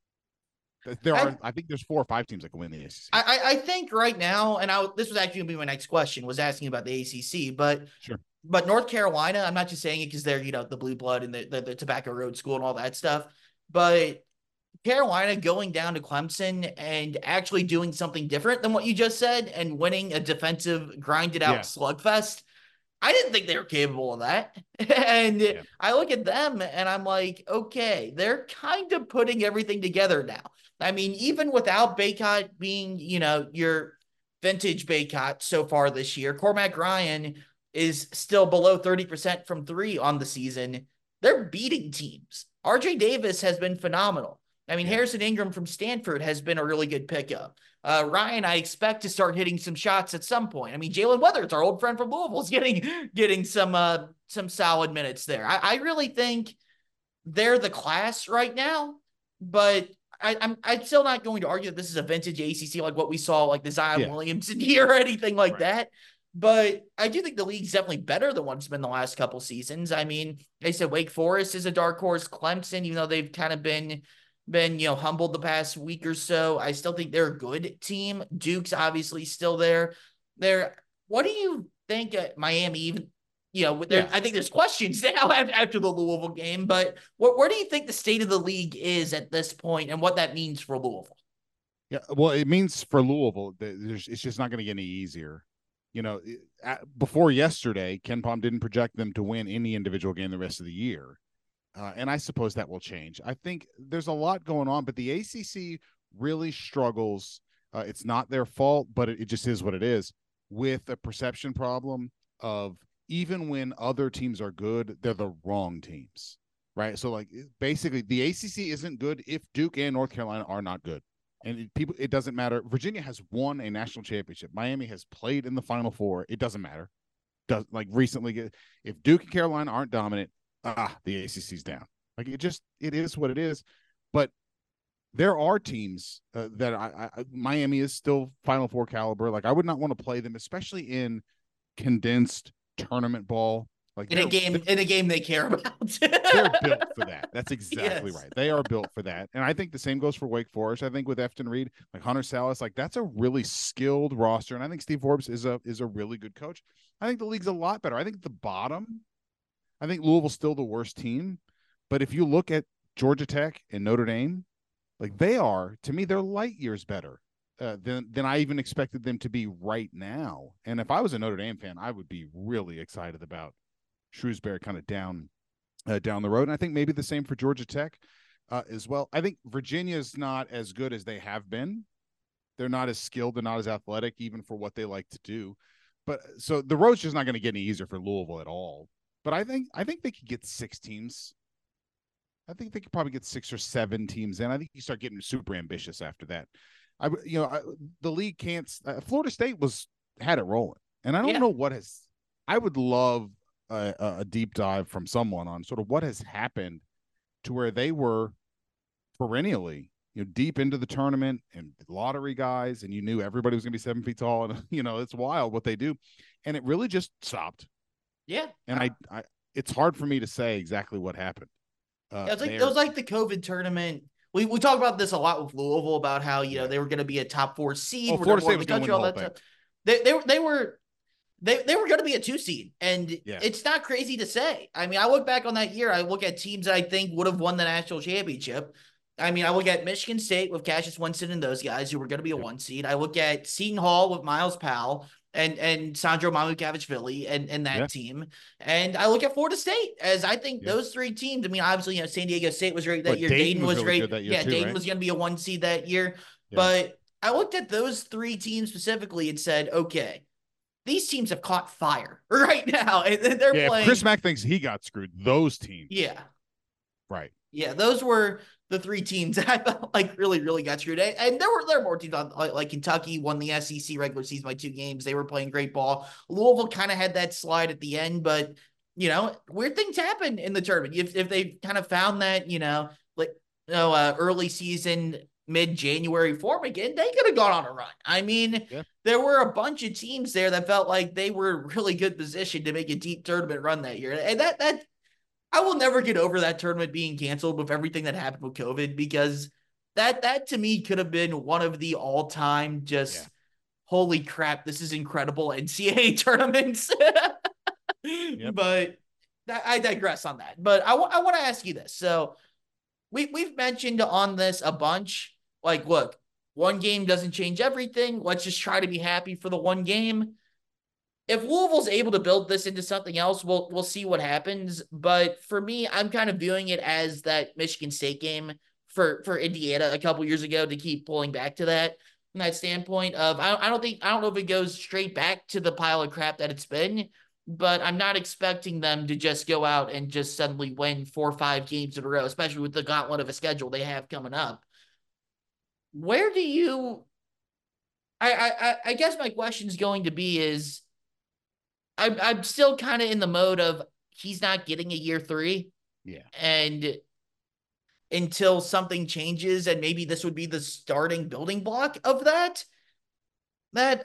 there are, I, I think there's four or five teams that can win the A C C. I, I think right now, and I, this was actually going to be my next question, was asking about the A C C, but sure. But North Carolina, I'm not just saying it because they're, you know, the blue blood and the, the, the Tobacco Road School and all that stuff, but Carolina going down to Clemson and actually doing something different than what you just said and winning a defensive, grinded out yeah. slugfest. I didn't think they were capable of that. And yeah. I look at them and I'm like, okay, they're kind of putting everything together now. I mean, even without Bacot being, you know, your vintage Bacot so far this year, Cormac Ryan is still below thirty percent from three on the season. They're beating teams. R J Davis has been phenomenal. I mean, yeah. Harrison Ingram from Stanford has been a really good pickup. Uh, Ryan, I expect to start hitting some shots at some point. I mean, Jalen Weathers, our old friend from Louisville, is getting getting some uh, some solid minutes there. I, I really think they're the class right now, but I, I'm I'm still not going to argue that this is a vintage A C C like what we saw, like the Zion yeah. Williamson year or anything like right. that. But I do think the league's definitely better than what it's been the last couple seasons. I mean, they said Wake Forest is a dark horse. Clemson, even though they've kind of been been, you know, humbled the past week or so. I still think they're a good team. Duke's obviously still there. There. What do you think at Miami? Even, you know, there, Yeah. I think there's questions now after the Louisville game, but what, where do you think the state of the league is at this point and what that means for Louisville? Yeah, well, it means for Louisville, there's, it's just not going to get any easier. You know, before yesterday, KenPom didn't project them to win any individual game the rest of the year. Uh, and I suppose that will change. I think there's a lot going on, but the A C C really struggles. Uh, it's not their fault, but it, it just is what it is, with a perception problem of even when other teams are good, they're the wrong teams, right? So, like, basically, the A C C isn't good if Duke and North Carolina are not good. And it, people, it doesn't matter. Virginia has won a national championship. Miami has played in the Final Four. It doesn't matter. Does like recently, if Duke and Carolina aren't dominant, ah, the A C C's down. Like, it just, it is what it is. But there are teams uh, that I, I, Miami is still Final Four caliber. Like, I would not want to play them, especially in condensed tournament ball. Like, in a game, in a game they care about. They're built for that. That's exactly yes. right. They are built for that. And I think the same goes for Wake Forest. I think with Efton Reed, like Hunter Salas, like that's a really skilled roster. And I think Steve Forbes is a is a really good coach. I think the league's a lot better. I think the bottom, I think Louisville's still the worst team. But if you look at Georgia Tech and Notre Dame, like they are, to me, they're light years better uh, than than I even expected them to be right now. And if I was a Notre Dame fan, I would be really excited about Shrewsbury kind of down uh, down the road. And I think maybe the same for Georgia Tech uh, as well. I think Virginia's not as good as they have been. They're not as skilled. They're not as athletic, even for what they like to do. But so the road's just not going to get any easier for Louisville at all. But I think I think they could get six teams. I think they could probably get six or seven teams in. I think you start getting super ambitious after that. I, you know, I, the league can't. Uh, Florida State was had it rolling, and I don't yeah. know what has. I would love a, a deep dive from someone on sort of what has happened to where they were perennially, you know, deep into the tournament and lottery guys, and you knew everybody was going to be seven feet tall, and you know, it's wild what they do, and it really just stopped. Yeah, and I, I, it's hard for me to say exactly what happened. Uh, it was like it was like the COVID tournament. We we talk about this a lot with Louisville about how you know they were going to be a top four seed. Oh, Florida State was going to win the whole thing. They they they were. They they were going to be a two seed, and yeah. it's not crazy to say. I mean, I look back on that year. I look at teams that I think would have won the national championship. I mean, I look at Michigan State with Cassius Winston and those guys who were going to be a yep. one seed. I look at Seton Hall with Miles Powell and and Sandro Mamukavich-Vili and and that yep. team, and I look at Florida State as I think yep. those three teams. I mean, obviously, you know, San Diego State was great that but year. Dayton, Dayton was, was really great. Year yeah, too, Dayton right? was going to be a one seed that year, yeah. but I looked at those three teams specifically and said, okay. These teams have caught fire right now. And they're yeah, playing. If Chris Mack thinks he got screwed, those teams. Yeah. Right. Yeah, those were the three teams that I felt like really, really got screwed. And there were there were more teams on, like, like Kentucky won the S E C regular season by two games. They were playing great ball. Louisville kind of had that slide at the end, but you know, weird things happen in the tournament. If if they kind of found that, you know, like you know, uh, early season mid-January form again, they could have gone on a run. I mean, yeah. there were a bunch of teams there that felt like they were really good position to make a deep tournament run that year. And that, that I will never get over that tournament being canceled with everything that happened with COVID, because that, that to me could have been one of the all-time just, yeah. holy crap, this is incredible N C double A tournaments. yep. But I digress on that. But I, w- I want to ask you this. So we, we've mentioned on this a bunch. Like, look, one game doesn't change everything. Let's just try to be happy for the one game. If Louisville's able to build this into something else, we'll we'll see what happens. But for me, I'm kind of viewing it as that Michigan State game for, for Indiana a couple years ago, to keep pulling back to that from that standpoint of I, I don't think I don't know if it goes straight back to the pile of crap that it's been, but I'm not expecting them to just go out and just suddenly win four or five games in a row, especially with the gauntlet of a schedule they have coming up. Where do you, I, I, I guess my question is going to be is, I'm, I'm still kind of in the mode of he's not getting a year three. Yeah. And until something changes, and maybe this would be the starting building block of that, that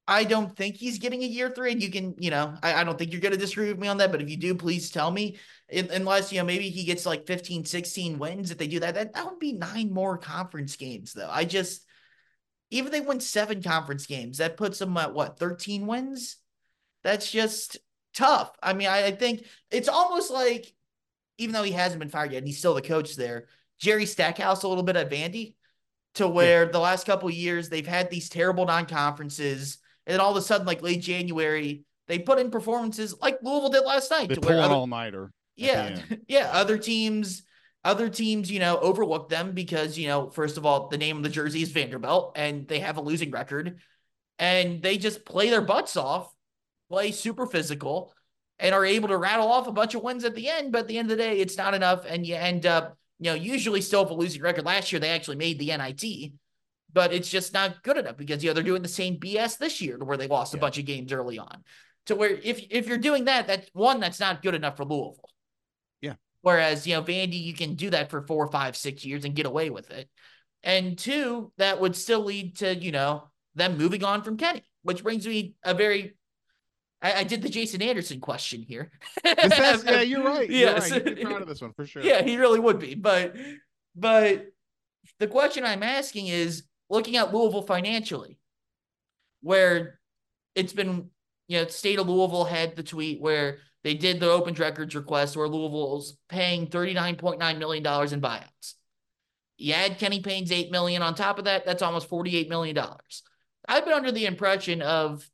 I don't think he's getting a year three. And you can, you know, I, I don't think you're going to disagree with me on that. But if you do, please tell me. In, unless, you know, maybe he gets like fifteen, sixteen wins. If they do that, that, that would be nine more conference games, though. I just, even if they win seven conference games, that puts them at what, thirteen wins? That's just tough. I mean, I, I think it's almost like, even though he hasn't been fired yet, and he's still the coach there, Jerry Stackhouse a little bit at Vandy, to where yeah. the last couple of years they've had these terrible non-conferences. And then all of a sudden, like late January, they put in performances like Louisville did last night. They to pull where an other, all-nighter. Yeah. Yeah. Other teams, other teams, you know, overlook them because, you know, first of all, the name of the jersey is Vanderbilt and they have a losing record. And they just play their butts off, play super physical, and are able to rattle off a bunch of wins at the end. But at the end of the day, it's not enough. And you end up, you know, usually still with a losing record. Last year, they actually made the N I T. But it's just not good enough because, you know, they're doing the same B S this year to where they lost yeah. a bunch of games early on. To where if if you're doing that, that's one, that's not good enough for Louisville. Yeah. Whereas, you know, Vandy, you can do that for four, five, six years and get away with it. And two, that would still lead to, you know, them moving on from Kenny, which brings me a very, I, I did the Jason Anderson question here. Yes, yeah, you're right. You're yes. right. You'd be proud of this one for sure. Yeah, he really would be. But, but the question I'm asking is, looking at Louisville financially, where it's been, you know, State of Louisville had the tweet where they did the open records request where Louisville's paying thirty-nine point nine million dollars in buyouts. You add Kenny Payne's eight million dollars on top of that, that's almost forty-eight million dollars. I've been under the impression of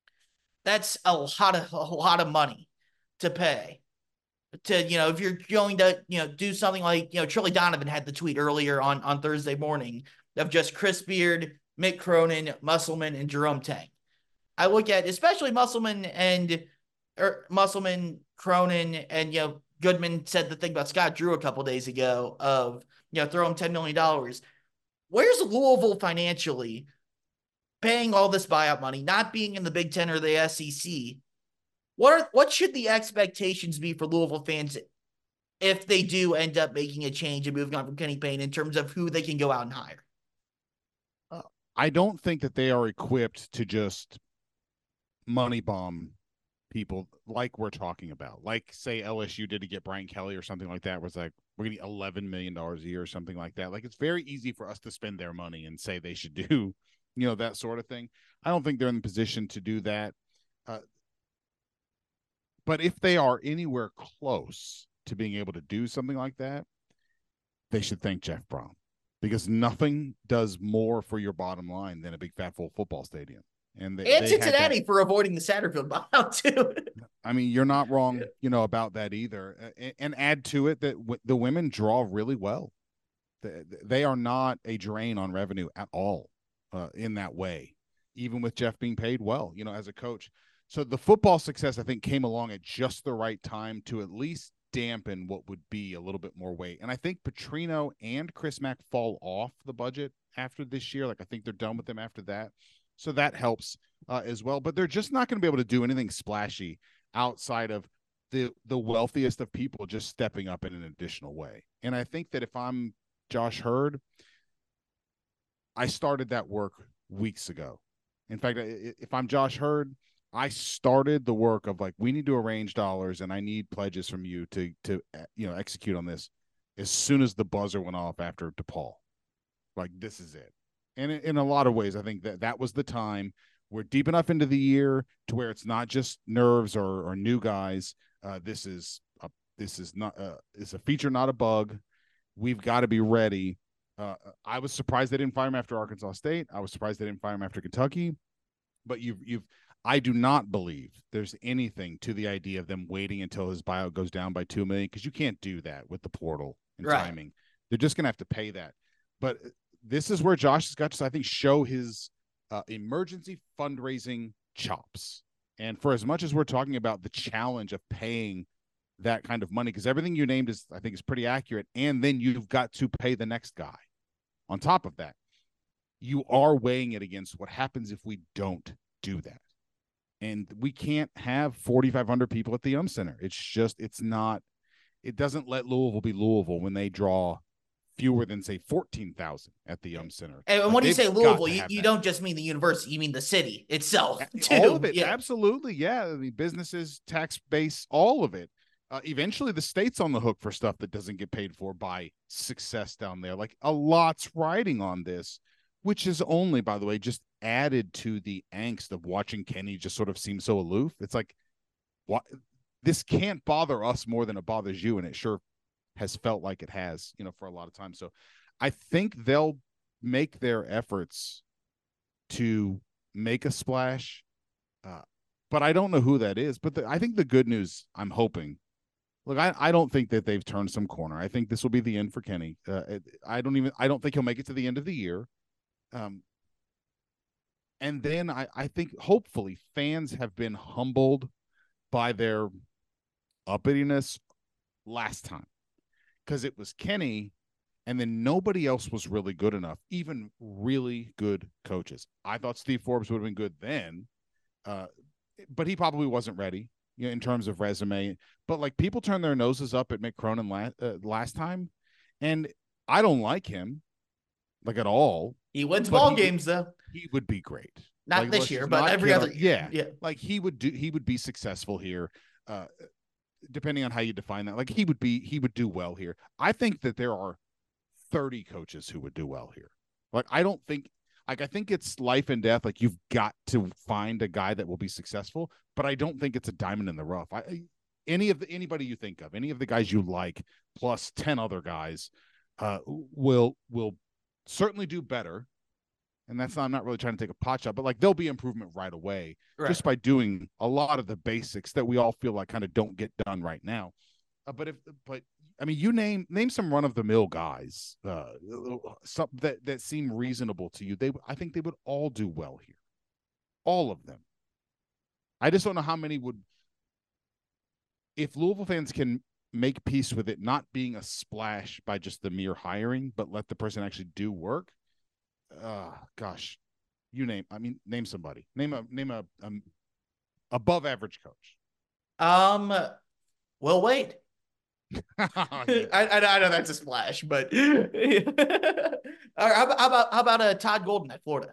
that's a lot of, a lot of money to pay. To, you know, if you're going to, you know, do something like, you know, Trilly Donovan had the tweet earlier on, on Thursday morning of just Chris Beard, Mick Cronin, Musselman, and Jerome Tang. I look at especially Musselman and or Musselman, Cronin, and, you know, Goodman said the thing about Scott Drew a couple days ago of, you know, throw him ten million dollars. Where's Louisville financially paying all this buyout money, not being in the Big Ten or the S E C? What are, what should the expectations be for Louisville fans if they do end up making a change and moving on from Kenny Payne in terms of who they can go out and hire? Uh, I don't think that they are equipped to just money bomb people like we're talking about. Like, say, L S U did to get Brian Kelly or something like that, was like, we're going to get eleven million dollars a year or something like that. Like, it's very easy for us to spend their money and say they should do, you know, that sort of thing. I don't think they're in the position to do that. Uh, But if they are anywhere close to being able to do something like that, they should thank Jeff Brohm, because nothing does more for your bottom line than a big fat full football stadium. And, they, and they Cincinnati for avoiding the Satterfield buyout too. I mean, you're not wrong, you know, about that either. And, and add to it that w- the women draw really well. They, they are not a drain on revenue at all uh, in that way, even with Jeff being paid well, you know, as a coach. So the football success, I think, came along at just the right time to at least dampen what would be a little bit more weight. And I think Petrino and Chris Mack fall off the budget after this year. Like, I think they're done with them after that. So that helps uh, as well. But they're just not going to be able to do anything splashy outside of the the wealthiest of people just stepping up in an additional way. And I think that if I'm Josh Hurd, I started that work weeks ago. In fact, if I'm Josh Hurd, I started the work of like, we need to arrange dollars and I need pledges from you to, to, you know, execute on this as soon as the buzzer went off after DePaul. Like, this is it. And in a lot of ways, I think that that was the time. We're deep enough into the year to where it's not just nerves or, or new guys. Uh, this is a, this is not uh, it's a feature, not a bug. We've got to be ready. Uh, I was surprised they didn't fire him after Arkansas State. I was surprised they didn't fire him after Kentucky. But you've you've I do not believe there's anything to the idea of them waiting until his buyout goes down by two million dollars, because you can't do that with the portal and right. timing. They're just going to have to pay that. But this is where Josh has got to, I think, show his uh, emergency fundraising chops. And for as much as we're talking about the challenge of paying that kind of money, because everything you named is, I think, is pretty accurate. And then you've got to pay the next guy on top of that. You are weighing it against what happens if we don't do that. And we can't have forty-five hundred people at the Yum Center. It's just, it's not, it doesn't let Louisville be Louisville when they draw fewer than say fourteen thousand at the Yum Center. And like, when you say Louisville, you, you don't just mean the university, you mean the city itself too. All of it, yeah. absolutely, yeah. I mean, businesses, tax base, all of it. Uh, eventually, the state's on the hook for stuff that doesn't get paid for by success down there. Like a lot's riding on this, which is only, by the way, just added to the angst of watching Kenny just sort of seem so aloof. It's like, what? This can't bother us more than it bothers you, and it sure has felt like it has, you know, for a lot of time. So I think they'll make their efforts to make a splash, uh, but I don't know who that is. But the, I think the good news, I'm hoping, look, I, I don't think that they've turned some corner. I think this will be the end for Kenny. Uh, I don't even, I don't think he'll make it to the end of the year. Um, and then I, I think hopefully fans have been humbled by their uppityness last time, because it was Kenny and then nobody else was really good enough, even really good coaches. I thought Steve Forbes would have been good then, uh, but he probably wasn't ready, you know, in terms of resume. But like people turned their noses up at Mick Cronin last, uh, last time, and I don't like him like at all. He wins ball he, games though. He would be great. Not like, this year, but every other year. Yeah. yeah. Like he would do, he would be successful here. Uh, depending on how you define that, like he would be, he would do well here. I think that there are thirty coaches who would do well here. Like, I don't think, like, I think it's life and death. Like, you've got to find a guy that will be successful, but I don't think it's a diamond in the rough. I, any of the, anybody you think of, any of the guys you like, plus ten other guys, uh, will, will certainly do better. And that's not, I'm not really trying to take a pot shot, but like there'll be improvement right away, right, just by doing a lot of the basics that we all feel like kind of don't get done right now. Uh, but if, but I mean, you name, name some run of the mill guys, uh, some that, that seem reasonable to you. They, I think they would all do well here. All of them. I just don't know how many would, if Louisville fans can make peace with it not being a splash by just the mere hiring, but let the person actually do work. Uh, gosh, you name, I mean, name somebody, name a, name a, um, above average coach. Um, Will Wade. I, I, I know that's a splash, but all right, how about, how about, how about uh, Todd Golden at Florida?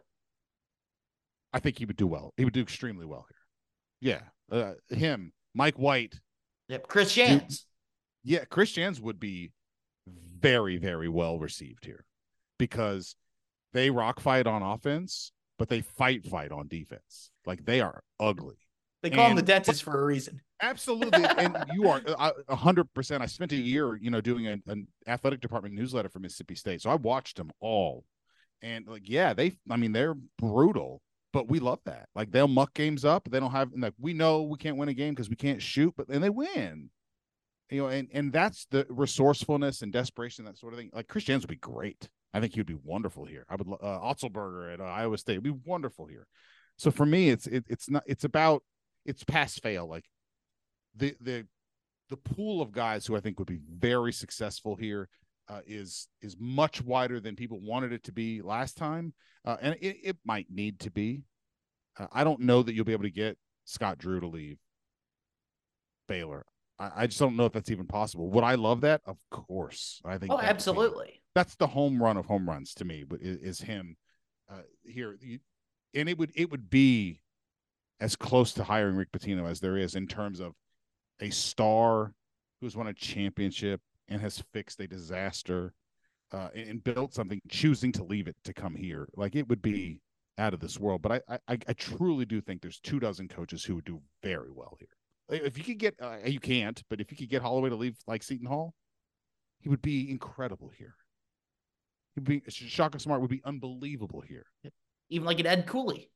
I think he would do well. He would do extremely well here. Yeah. Uh, him, Mike White. Yep. Chris Jans. Yeah. Chris Jans would be very, very well received here because they rock fight on offense, but they fight fight on defense. Like they are ugly. They call and, him the dentist for a reason. Absolutely. And you are a hundred percent. I spent a year, you know, doing a, an athletic department newsletter for Mississippi State. So I watched them all and like, yeah, they, I mean, they're brutal, but we love that. Like they'll muck games up. They don't have, like, we know we can't win a game because we can't shoot, but then they win, you know, and, and that's the resourcefulness and desperation, that sort of thing. Like Chris Jans would be great. I think he would be wonderful here. I would, uh, Otzelberger at uh, Iowa State would be wonderful here. So for me, it's, it, it's not, it's about, it's pass fail. Like the, the, the pool of guys who I think would be very successful here uh, is, is much wider than people wanted it to be last time. Uh, and it, it might need to be. Uh, I don't know that you'll be able to get Scott Drew to leave Baylor. I, I just don't know if that's even possible. Would I love that? Of course. I think. Oh, absolutely. Be, that's the home run of home runs to me, but is, is him uh, here. You, and it would, it would be as close to hiring Rick Pitino as there is in terms of a star who's won a championship and has fixed a disaster uh, and, and built something, choosing to leave it to come here. Like it would be out of this world. But I, I, I truly do think there's two dozen coaches who would do very well here. If you could get, uh, you can't, but if you could get Holloway to leave like Seton Hall, he would be incredible here. He'd be, Shaka Smart would be unbelievable here. Even like an Ed Cooley.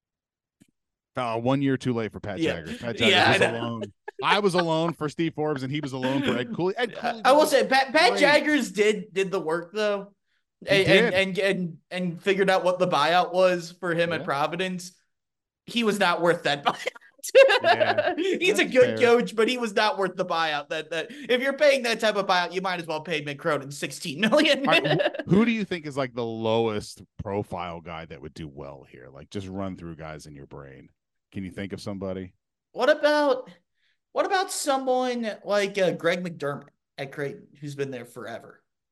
Uh, one year too late for Pat yeah. Jaggers. Pat Jaggers yeah, was I alone. I was alone for Steve Forbes, and he was alone for Ed Cooley. Ed Cooley I will say, Pat, Pat Jaggers did did the work though, and, and and and and figured out what the buyout was for him yeah. at Providence. He was not worth that buyout. Yeah, he's a good fair. coach, but he was not worth the buyout. That that if you're paying that type of buyout, you might as well pay Mick Cronin sixteen million. Right, who do you think is like the lowest profile guy that would do well here? Like, just run through guys in your brain. Can you think of somebody? What about what about someone like uh, Greg McDermott at Creighton, who's been there forever?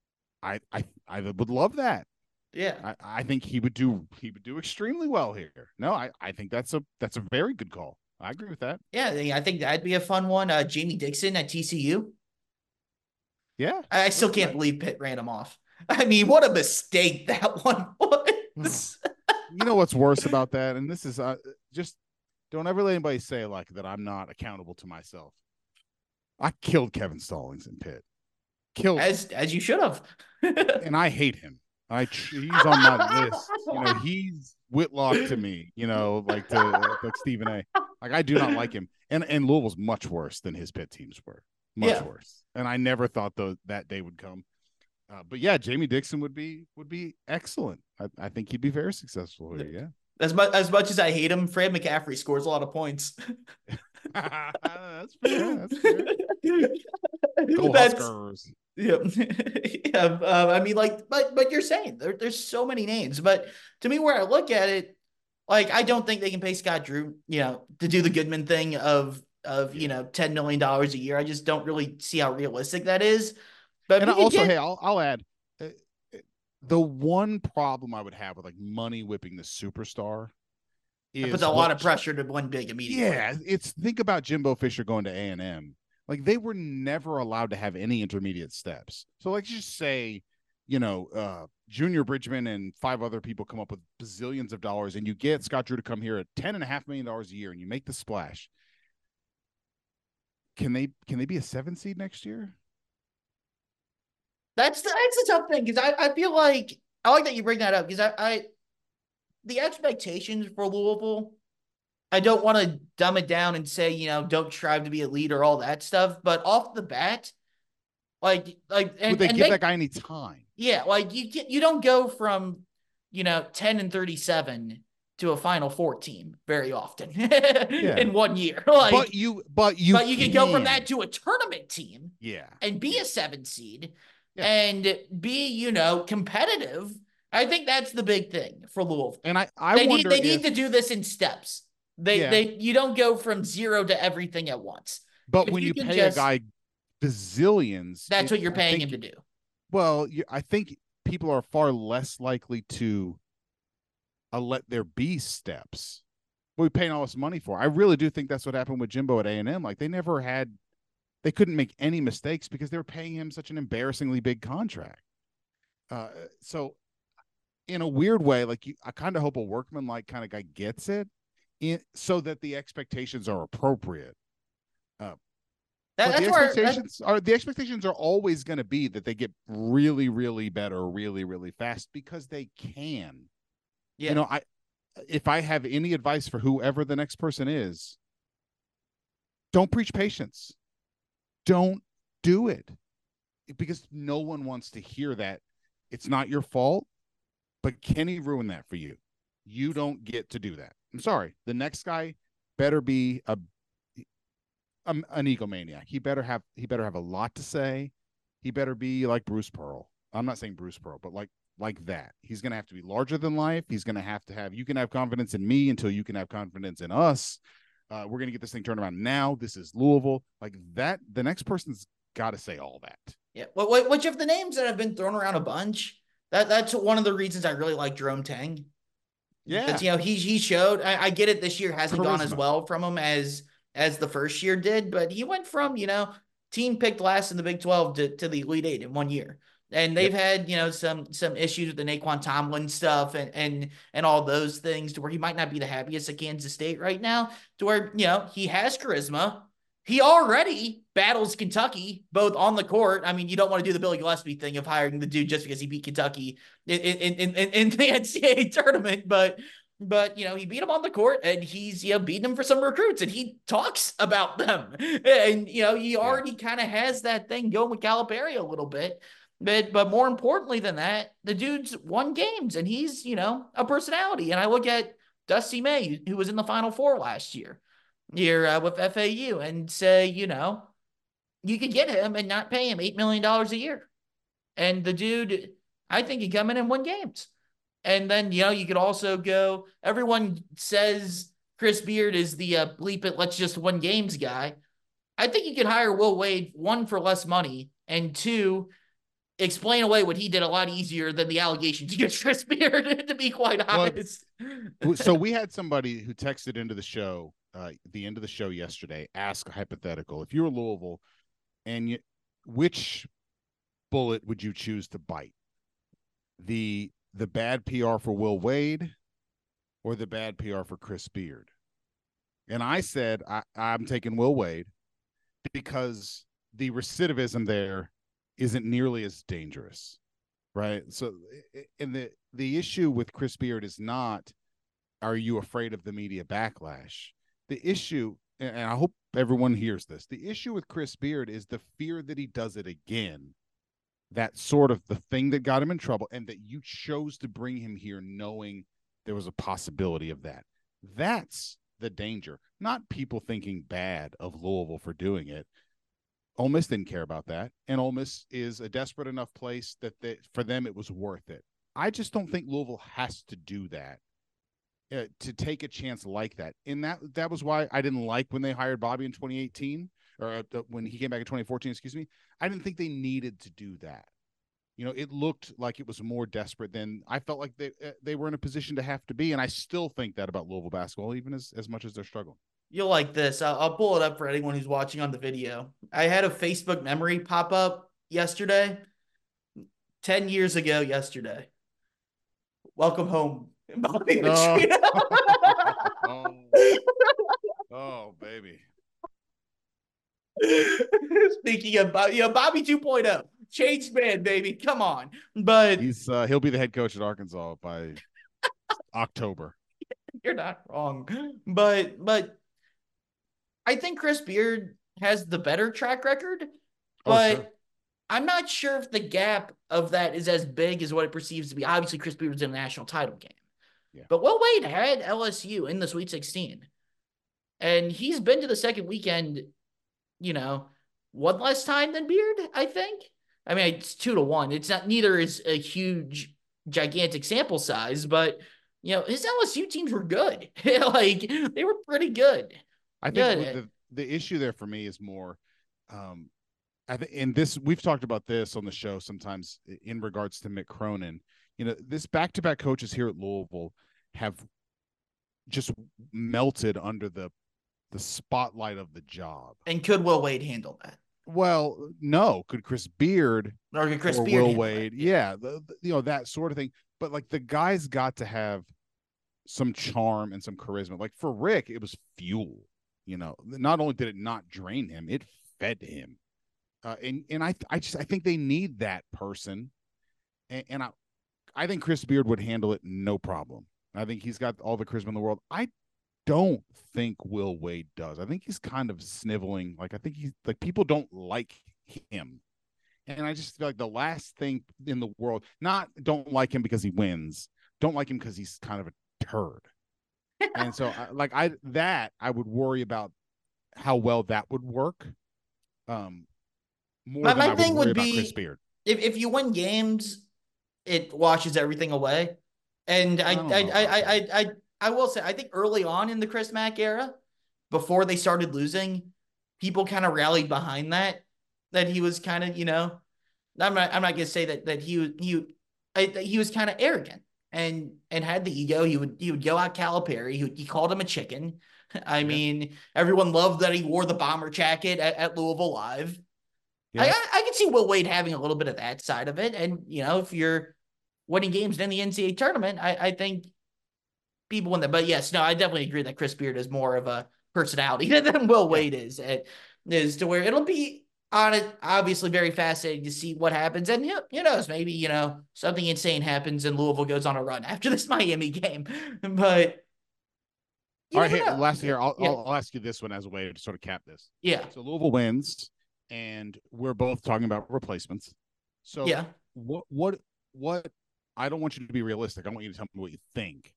I I I would love that. Yeah. I, I think he would do he would do extremely well here. No, I, I think that's a that's a very good call. I agree with that. Yeah, I think that'd be a fun one. Uh, Jamie Dixon at T C U. Yeah. I still can't right. believe Pitt ran him off. I mean, what a mistake that one was. You know what's worse about that? And this is uh, just don't ever let anybody say like that I'm not accountable to myself. I killed Kevin Stallings in Pitt. Killed as him. as you should have. And I hate him. I he's on my list. You know, he's Whitlock to me. You know, like to like Stephen A. Like I do not like him. And and Louisville's much worse than his Pitt teams were. Much yeah. worse. And I never thought those that day would come. Uh, but yeah, Jamie Dixon would be would be excellent. I, I think he'd be very successful here. Yeah. As much as much as I hate him, Fred McCaffrey scores a lot of points. That's fair. That's fair. Go That's, Huskers. Yeah, yeah. Um, I mean, like, but but you're saying there, there's so many names, but to me, where I look at it, like, I don't think they can pay Scott Drew, you know, to do the Goodman thing of of you know ten million dollars a year. I just don't really see how realistic that is. But and also, get... hey, I'll I'll add uh, the one problem I would have with like money whipping the superstar. It puts a lot of pressure to win big immediately. Yeah, it's think about Jimbo Fisher going to A and M. Like they were never allowed to have any intermediate steps. So like just say, you know, uh, Junior Bridgman and five other people come up with bazillions of dollars and you get Scott Drew to come here at ten and a half million dollars a year and you make the splash. Can they, can they be a seven seed next year? That's the, that's a tough thing. Cause I, I feel like, I like that you bring that up because I, I, the expectations for Louisville, I don't want to dumb it down and say, you know, don't strive to be a leader, all that stuff. But off the bat, like, like, and, would they and give they, that guy any time? Yeah, like you get, you don't go from, you know, ten and thirty-seven to a Final Four team very often yeah. in one year. Like, but you, but you, but you can. can go from that to a tournament team, yeah, and be yeah. a seven seed, yeah. and be, you know, competitive. I think that's the big thing for Louisville. And I, I they wonder need they if, need to do this in steps. They yeah. they you don't go from zero to everything at once. But if when you, you pay just, a guy bazillions, that's it, what you're paying think, him to do. Well, you, I think people are far less likely to uh, let there be steps. What are we paying all this money for? I really do think that's what happened with Jimbo at A and M. Like they never had, they couldn't make any mistakes because they were paying him such an embarrassingly big contract. Uh, so in a weird way, like you, I kind of hope a workman-like kind of guy gets it in, so that the expectations are appropriate. Uh, That, the expectations where, are the expectations are always going to be that they get really, really better, really, really fast because they can. Yeah. You know, I if I have any advice for whoever the next person is, don't preach patience. Don't do it because no one wants to hear that. It's not your fault, but Kenny ruined that for you. You don't get to do that. I'm sorry. The next guy better be a Um, an egomaniac. He better have he better have a lot to say. He better be like Bruce Pearl. I'm not saying Bruce Pearl, but like like that. He's gonna have to be larger than life. He's gonna have to have you can have confidence in me until you can have confidence in us. Uh, we're gonna get this thing turned around now. This is Louisville. Like that, the next person's gotta say all that. Yeah. Well, which of the names that have been thrown around a bunch, that that's one of the reasons I really like Jerome Tang. Yeah. Because you know, he he showed I, I get it this year hasn't Charisma. gone as well from him as as the first year did, but he went from, you know, team picked last in the Big twelve to, to the Elite Eight in one year. And they've yep. had, you know, some some issues with the Naquan Tomlin stuff and and and all those things to where he might not be the happiest at Kansas State right now, to where, you know, he has charisma. He already battles Kentucky, both on the court. I mean, you don't want to do the Billy Gillispie thing of hiring the dude just because he beat Kentucky in, in, in, in, in the N C double A tournament, but But, you know, he beat him on the court and he's, you know, beating him for some recruits and he talks about them. And, you know, he already yeah. kind of has that thing going with Calipari a little bit. But, but more importantly than that, the dude's won games and he's, you know, a personality. And I look at Dusty May, who was in the Final Four last year, here uh, with F A U, and say, you know, you could get him and not pay him eight million dollars a year. And the dude, I think, he'd come in and win games. And then, you know, you could also go, everyone says Chris Beard is the uh, bleep it, let's just win games guy. I think you could hire Will Wade, one, for less money, and two, explain away what he did a lot easier than the allegations against Chris Beard, to be quite honest. Well, so we had somebody who texted into the show, uh, the end of the show yesterday, ask a hypothetical. If you were Louisville, and you, which bullet would you choose to bite? The the bad P R for Will Wade or the bad P R for Chris Beard? And I said, I, I'm taking Will Wade because the recidivism there isn't nearly as dangerous, right? So, and the, the issue with Chris Beard is not, are you afraid of the media backlash? The issue, and I hope everyone hears this, the issue with Chris Beard is the fear that he does it again. That's sort of the thing that got him in trouble, and that you chose to bring him here knowing there was a possibility of that. That's the danger, not people thinking bad of Louisville for doing it. Ole Miss didn't care about that, and Ole Miss is a desperate enough place that they, for them it was worth it. I just don't think Louisville has to do that, uh, to take a chance like that. And that that was why I didn't like when they hired Bobby in twenty eighteen, or uh, when he came back in twenty fourteen, excuse me. I didn't think they needed to do that. You know, it looked like it was more desperate than I felt like they uh, they were in a position to have to be, and I still think that about Louisville basketball, even as, as much as they're struggling. You'll like this. I'll, I'll pull it up for anyone who's watching on the video. I had a Facebook memory pop up yesterday, ten years ago yesterday. Welcome home, Bobby oh. oh. oh, baby. Speaking of Bobby, you know, Bobby two point oh, changed man, baby. Come on. But he's uh, he'll be the head coach at Arkansas by October. You're not wrong. But but I think Chris Beard has the better track record, but oh, sure. I'm not sure if the gap of that is as big as what it perceives to be. Obviously, Chris Beard was in a national title game. Yeah. But Will Wade had L S U in the Sweet sixteen. And he's been to the second weekend, you know, one less time than Beard, I think. I mean, it's two to one. It's not, neither is a huge, gigantic sample size, but, you know, his L S U teams were good. Like, they were pretty good. I think the, the issue there for me is more, um, I think, and this, we've talked about this on the show sometimes in regards to Mick Cronin. You know, this back-to-back coaches here at Louisville have just melted under the the spotlight of the job. And could Will Wade handle that? Well, no. Could Chris Beard or could Chris or Beard Will Wade? It? Yeah, the, the, you know, that sort of thing. But like the guys got to have some charm and some charisma. Like for Rick, it was fuel. You know, not only did it not drain him, it fed him. Uh, and and I I just I think they need that person. And, and I I think Chris Beard would handle it no problem. I think he's got all the charisma in the world. I don't think Will Wade does. I think he's kind of sniveling. Like I think he's like people don't like him. And I just feel like the last thing in the world, not don't like him because he wins, don't like him because he's kind of a turd. And so like I that I would worry about how well that would work. Um more my, than my I would thing worry would about be Chris Beard. If if you win games, it washes everything away. And I I I I, I I I will say I think early on in the Chris Mack era, before they started losing, people kind of rallied behind that. That he was kind of, you know, I'm not I'm not gonna say that that he he I, he was kind of arrogant and and had the ego. He would he would go out Calipari. He, he called him a chicken. I yeah. mean, everyone loved that he wore the bomber jacket at, at Louisville Live. Yeah. I I can see Will Wade having a little bit of that side of it. And you know, if you're winning games in the N C double A tournament, I I think people win that. But yes, no, I definitely agree that Chris Beard is more of a personality than Will Wade yeah. is. It is to where it'll be. On it, obviously very fascinating to see what happens. And who, who knows, maybe, you know, something insane happens and Louisville goes on a run after this Miami game. But all right, here, last here, I'll, yeah. I'll, I'll ask you this one as a way to sort of cap this. Yeah. So Louisville wins, and we're both talking about replacements. So yeah. what, what, what, I don't want you to be realistic. I want you to tell me what you think.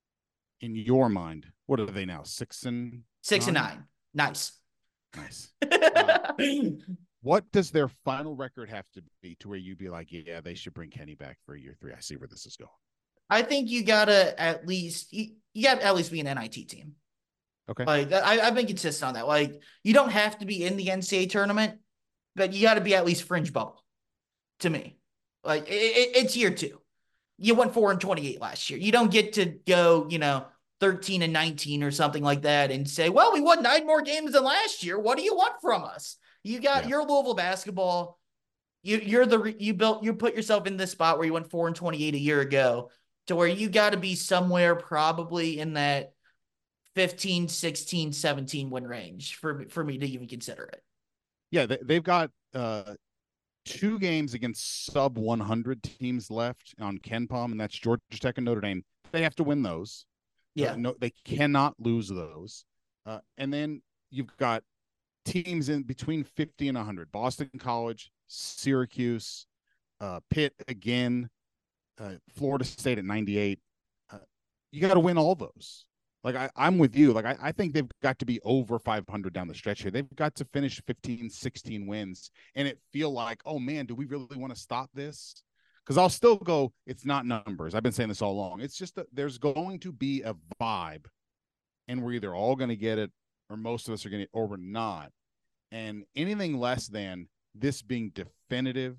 In your mind, what are they now? Six and Six nine? and nine. Nice. Nice. Uh, what does their final record have to be to where you'd be like, yeah, they should bring Kenny back for year three? I see where this is going. I think you gotta at least you, you gotta at least be an N I T team. Okay. Like I, I've been consistent on that. Like you don't have to be in the N C double A tournament, but you got to be at least fringe bubble. To me, Like it, it, it's year two. You went four and twenty-eight last year. You don't get to go, you know, thirteen and nineteen or something like that and say, well, we won nine more games than last year. What do you want from us? You got Yeah. your Louisville basketball. You, you're the, you built, you put yourself in this spot where you went four and twenty-eight a year ago to where you got to be somewhere probably in that fifteen, sixteen, seventeen win range for, for me to even consider it. Yeah. They, they've got, uh, two games against sub one hundred teams left on KenPom, and that's Georgia Tech and Notre Dame. They have to win those. Yeah. Uh, no, they cannot lose those. Uh, and then you've got teams in between fifty and one hundred. Boston College, Syracuse, uh, Pitt again, uh, Florida State at ninety-eight. Uh, you got to win all those. Like, I, I'm with you. Like, I, I think they've got to be over five hundred down the stretch here. They've got to finish fifteen, sixteen wins, and it feel like, oh, man, do we really want to stop this? Because I'll still go, it's not numbers. I've been saying this all along. It's just that there's going to be a vibe, and we're either all going to get it or most of us are going to, or we're not. And anything less than this being definitive,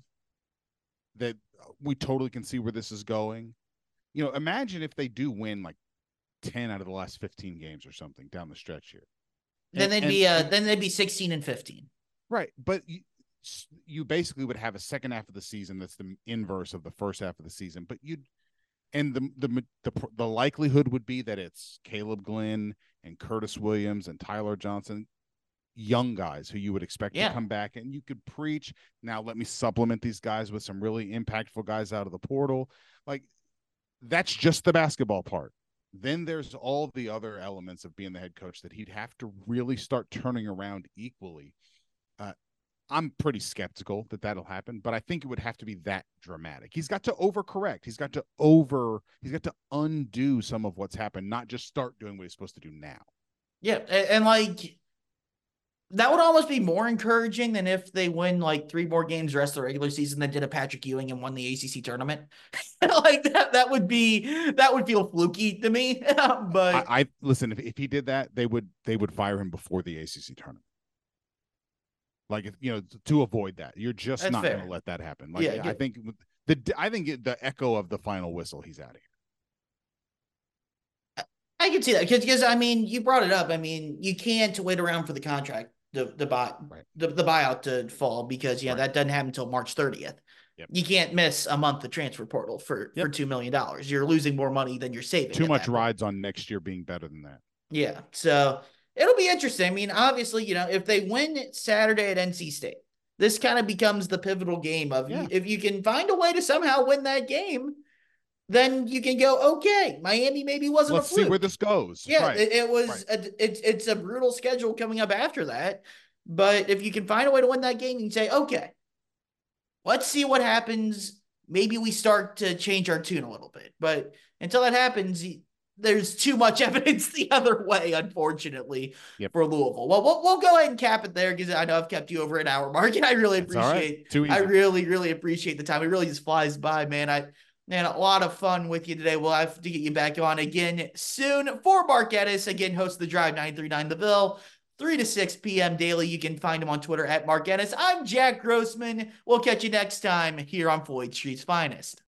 that we totally can see where this is going. You know, imagine if they do win like ten out of the last fifteen games or something down the stretch here. Then And- they'd and- be, uh, and- then they'd be sixteen and fifteen. right. But you, you basically would have a second half of the season that's the inverse of the first half of the season. But you'd, and the, the the the likelihood would be that it's Caleb Glenn and Curtis Williams and Tyler Johnson, young guys who you would expect Yeah. to come back, and you could preach, now let me supplement these guys with some really impactful guys out of the portal. Like, that's just the basketball part. Then there's all the other elements of being the head coach that he'd have to really start turning around equally. Uh, I'm pretty skeptical that that'll happen, but I think it would have to be that dramatic. He's got to overcorrect. He's got to over, he's got to undo some of what's happened, not just start doing what he's supposed to do now. Yeah. And, and like, that would almost be more encouraging than if they win like three more games the rest of the regular season than did a Patrick Ewing and won the A C C tournament. Like that, that would be, that would feel fluky to me. But I, I listen, if, if he did that, they would, they would fire him before the A C C tournament. Like, if, you know, to avoid that, you're just That's not going fair. to let that happen. Like, Yeah, I yeah. think the, I think the echo of the final whistle, he's out of here. I can see that because, because I mean, you brought it up. I mean, you can't wait around for the contract, the the buy, Right. the, the buyout to fall because yeah, Right. that doesn't happen until March thirtieth. Yep. You can't miss a month of transfer portal for Yep. for two million dollars. You're losing more money than you're saving. Too at much that point. rides on next year being better than that. Yeah, so it'll be interesting. I mean, obviously, you know, if they win Saturday at N C State, this kind of becomes the pivotal game of Yeah. if you can find a way to somehow win that game, then you can go, okay, Miami maybe wasn't Let's a see fluke. where this goes. Yeah, Right. it, it was. Right. A, it's it's a brutal schedule coming up after that, but if you can find a way to win that game, you can say, okay, let's see what happens. Maybe we start to change our tune a little bit, but until that happens, there's too much evidence the other way, unfortunately, Yep. for Louisville. Well, we'll we'll go ahead and cap it there because I know I've kept you over an hour mark, and I really It's all right. appreciate. Too easy. I really really appreciate the time. It really just flies by, man. I. Man, a lot of fun with you today. We'll have to get you back on again soon. For Mark Geddes, again, host of the Drive nine three nine The Ville, three to six p.m. daily. You can find him on Twitter at Mark Geddes. I'm Jack Grossman. We'll catch you next time here on Floyd Street's Finest.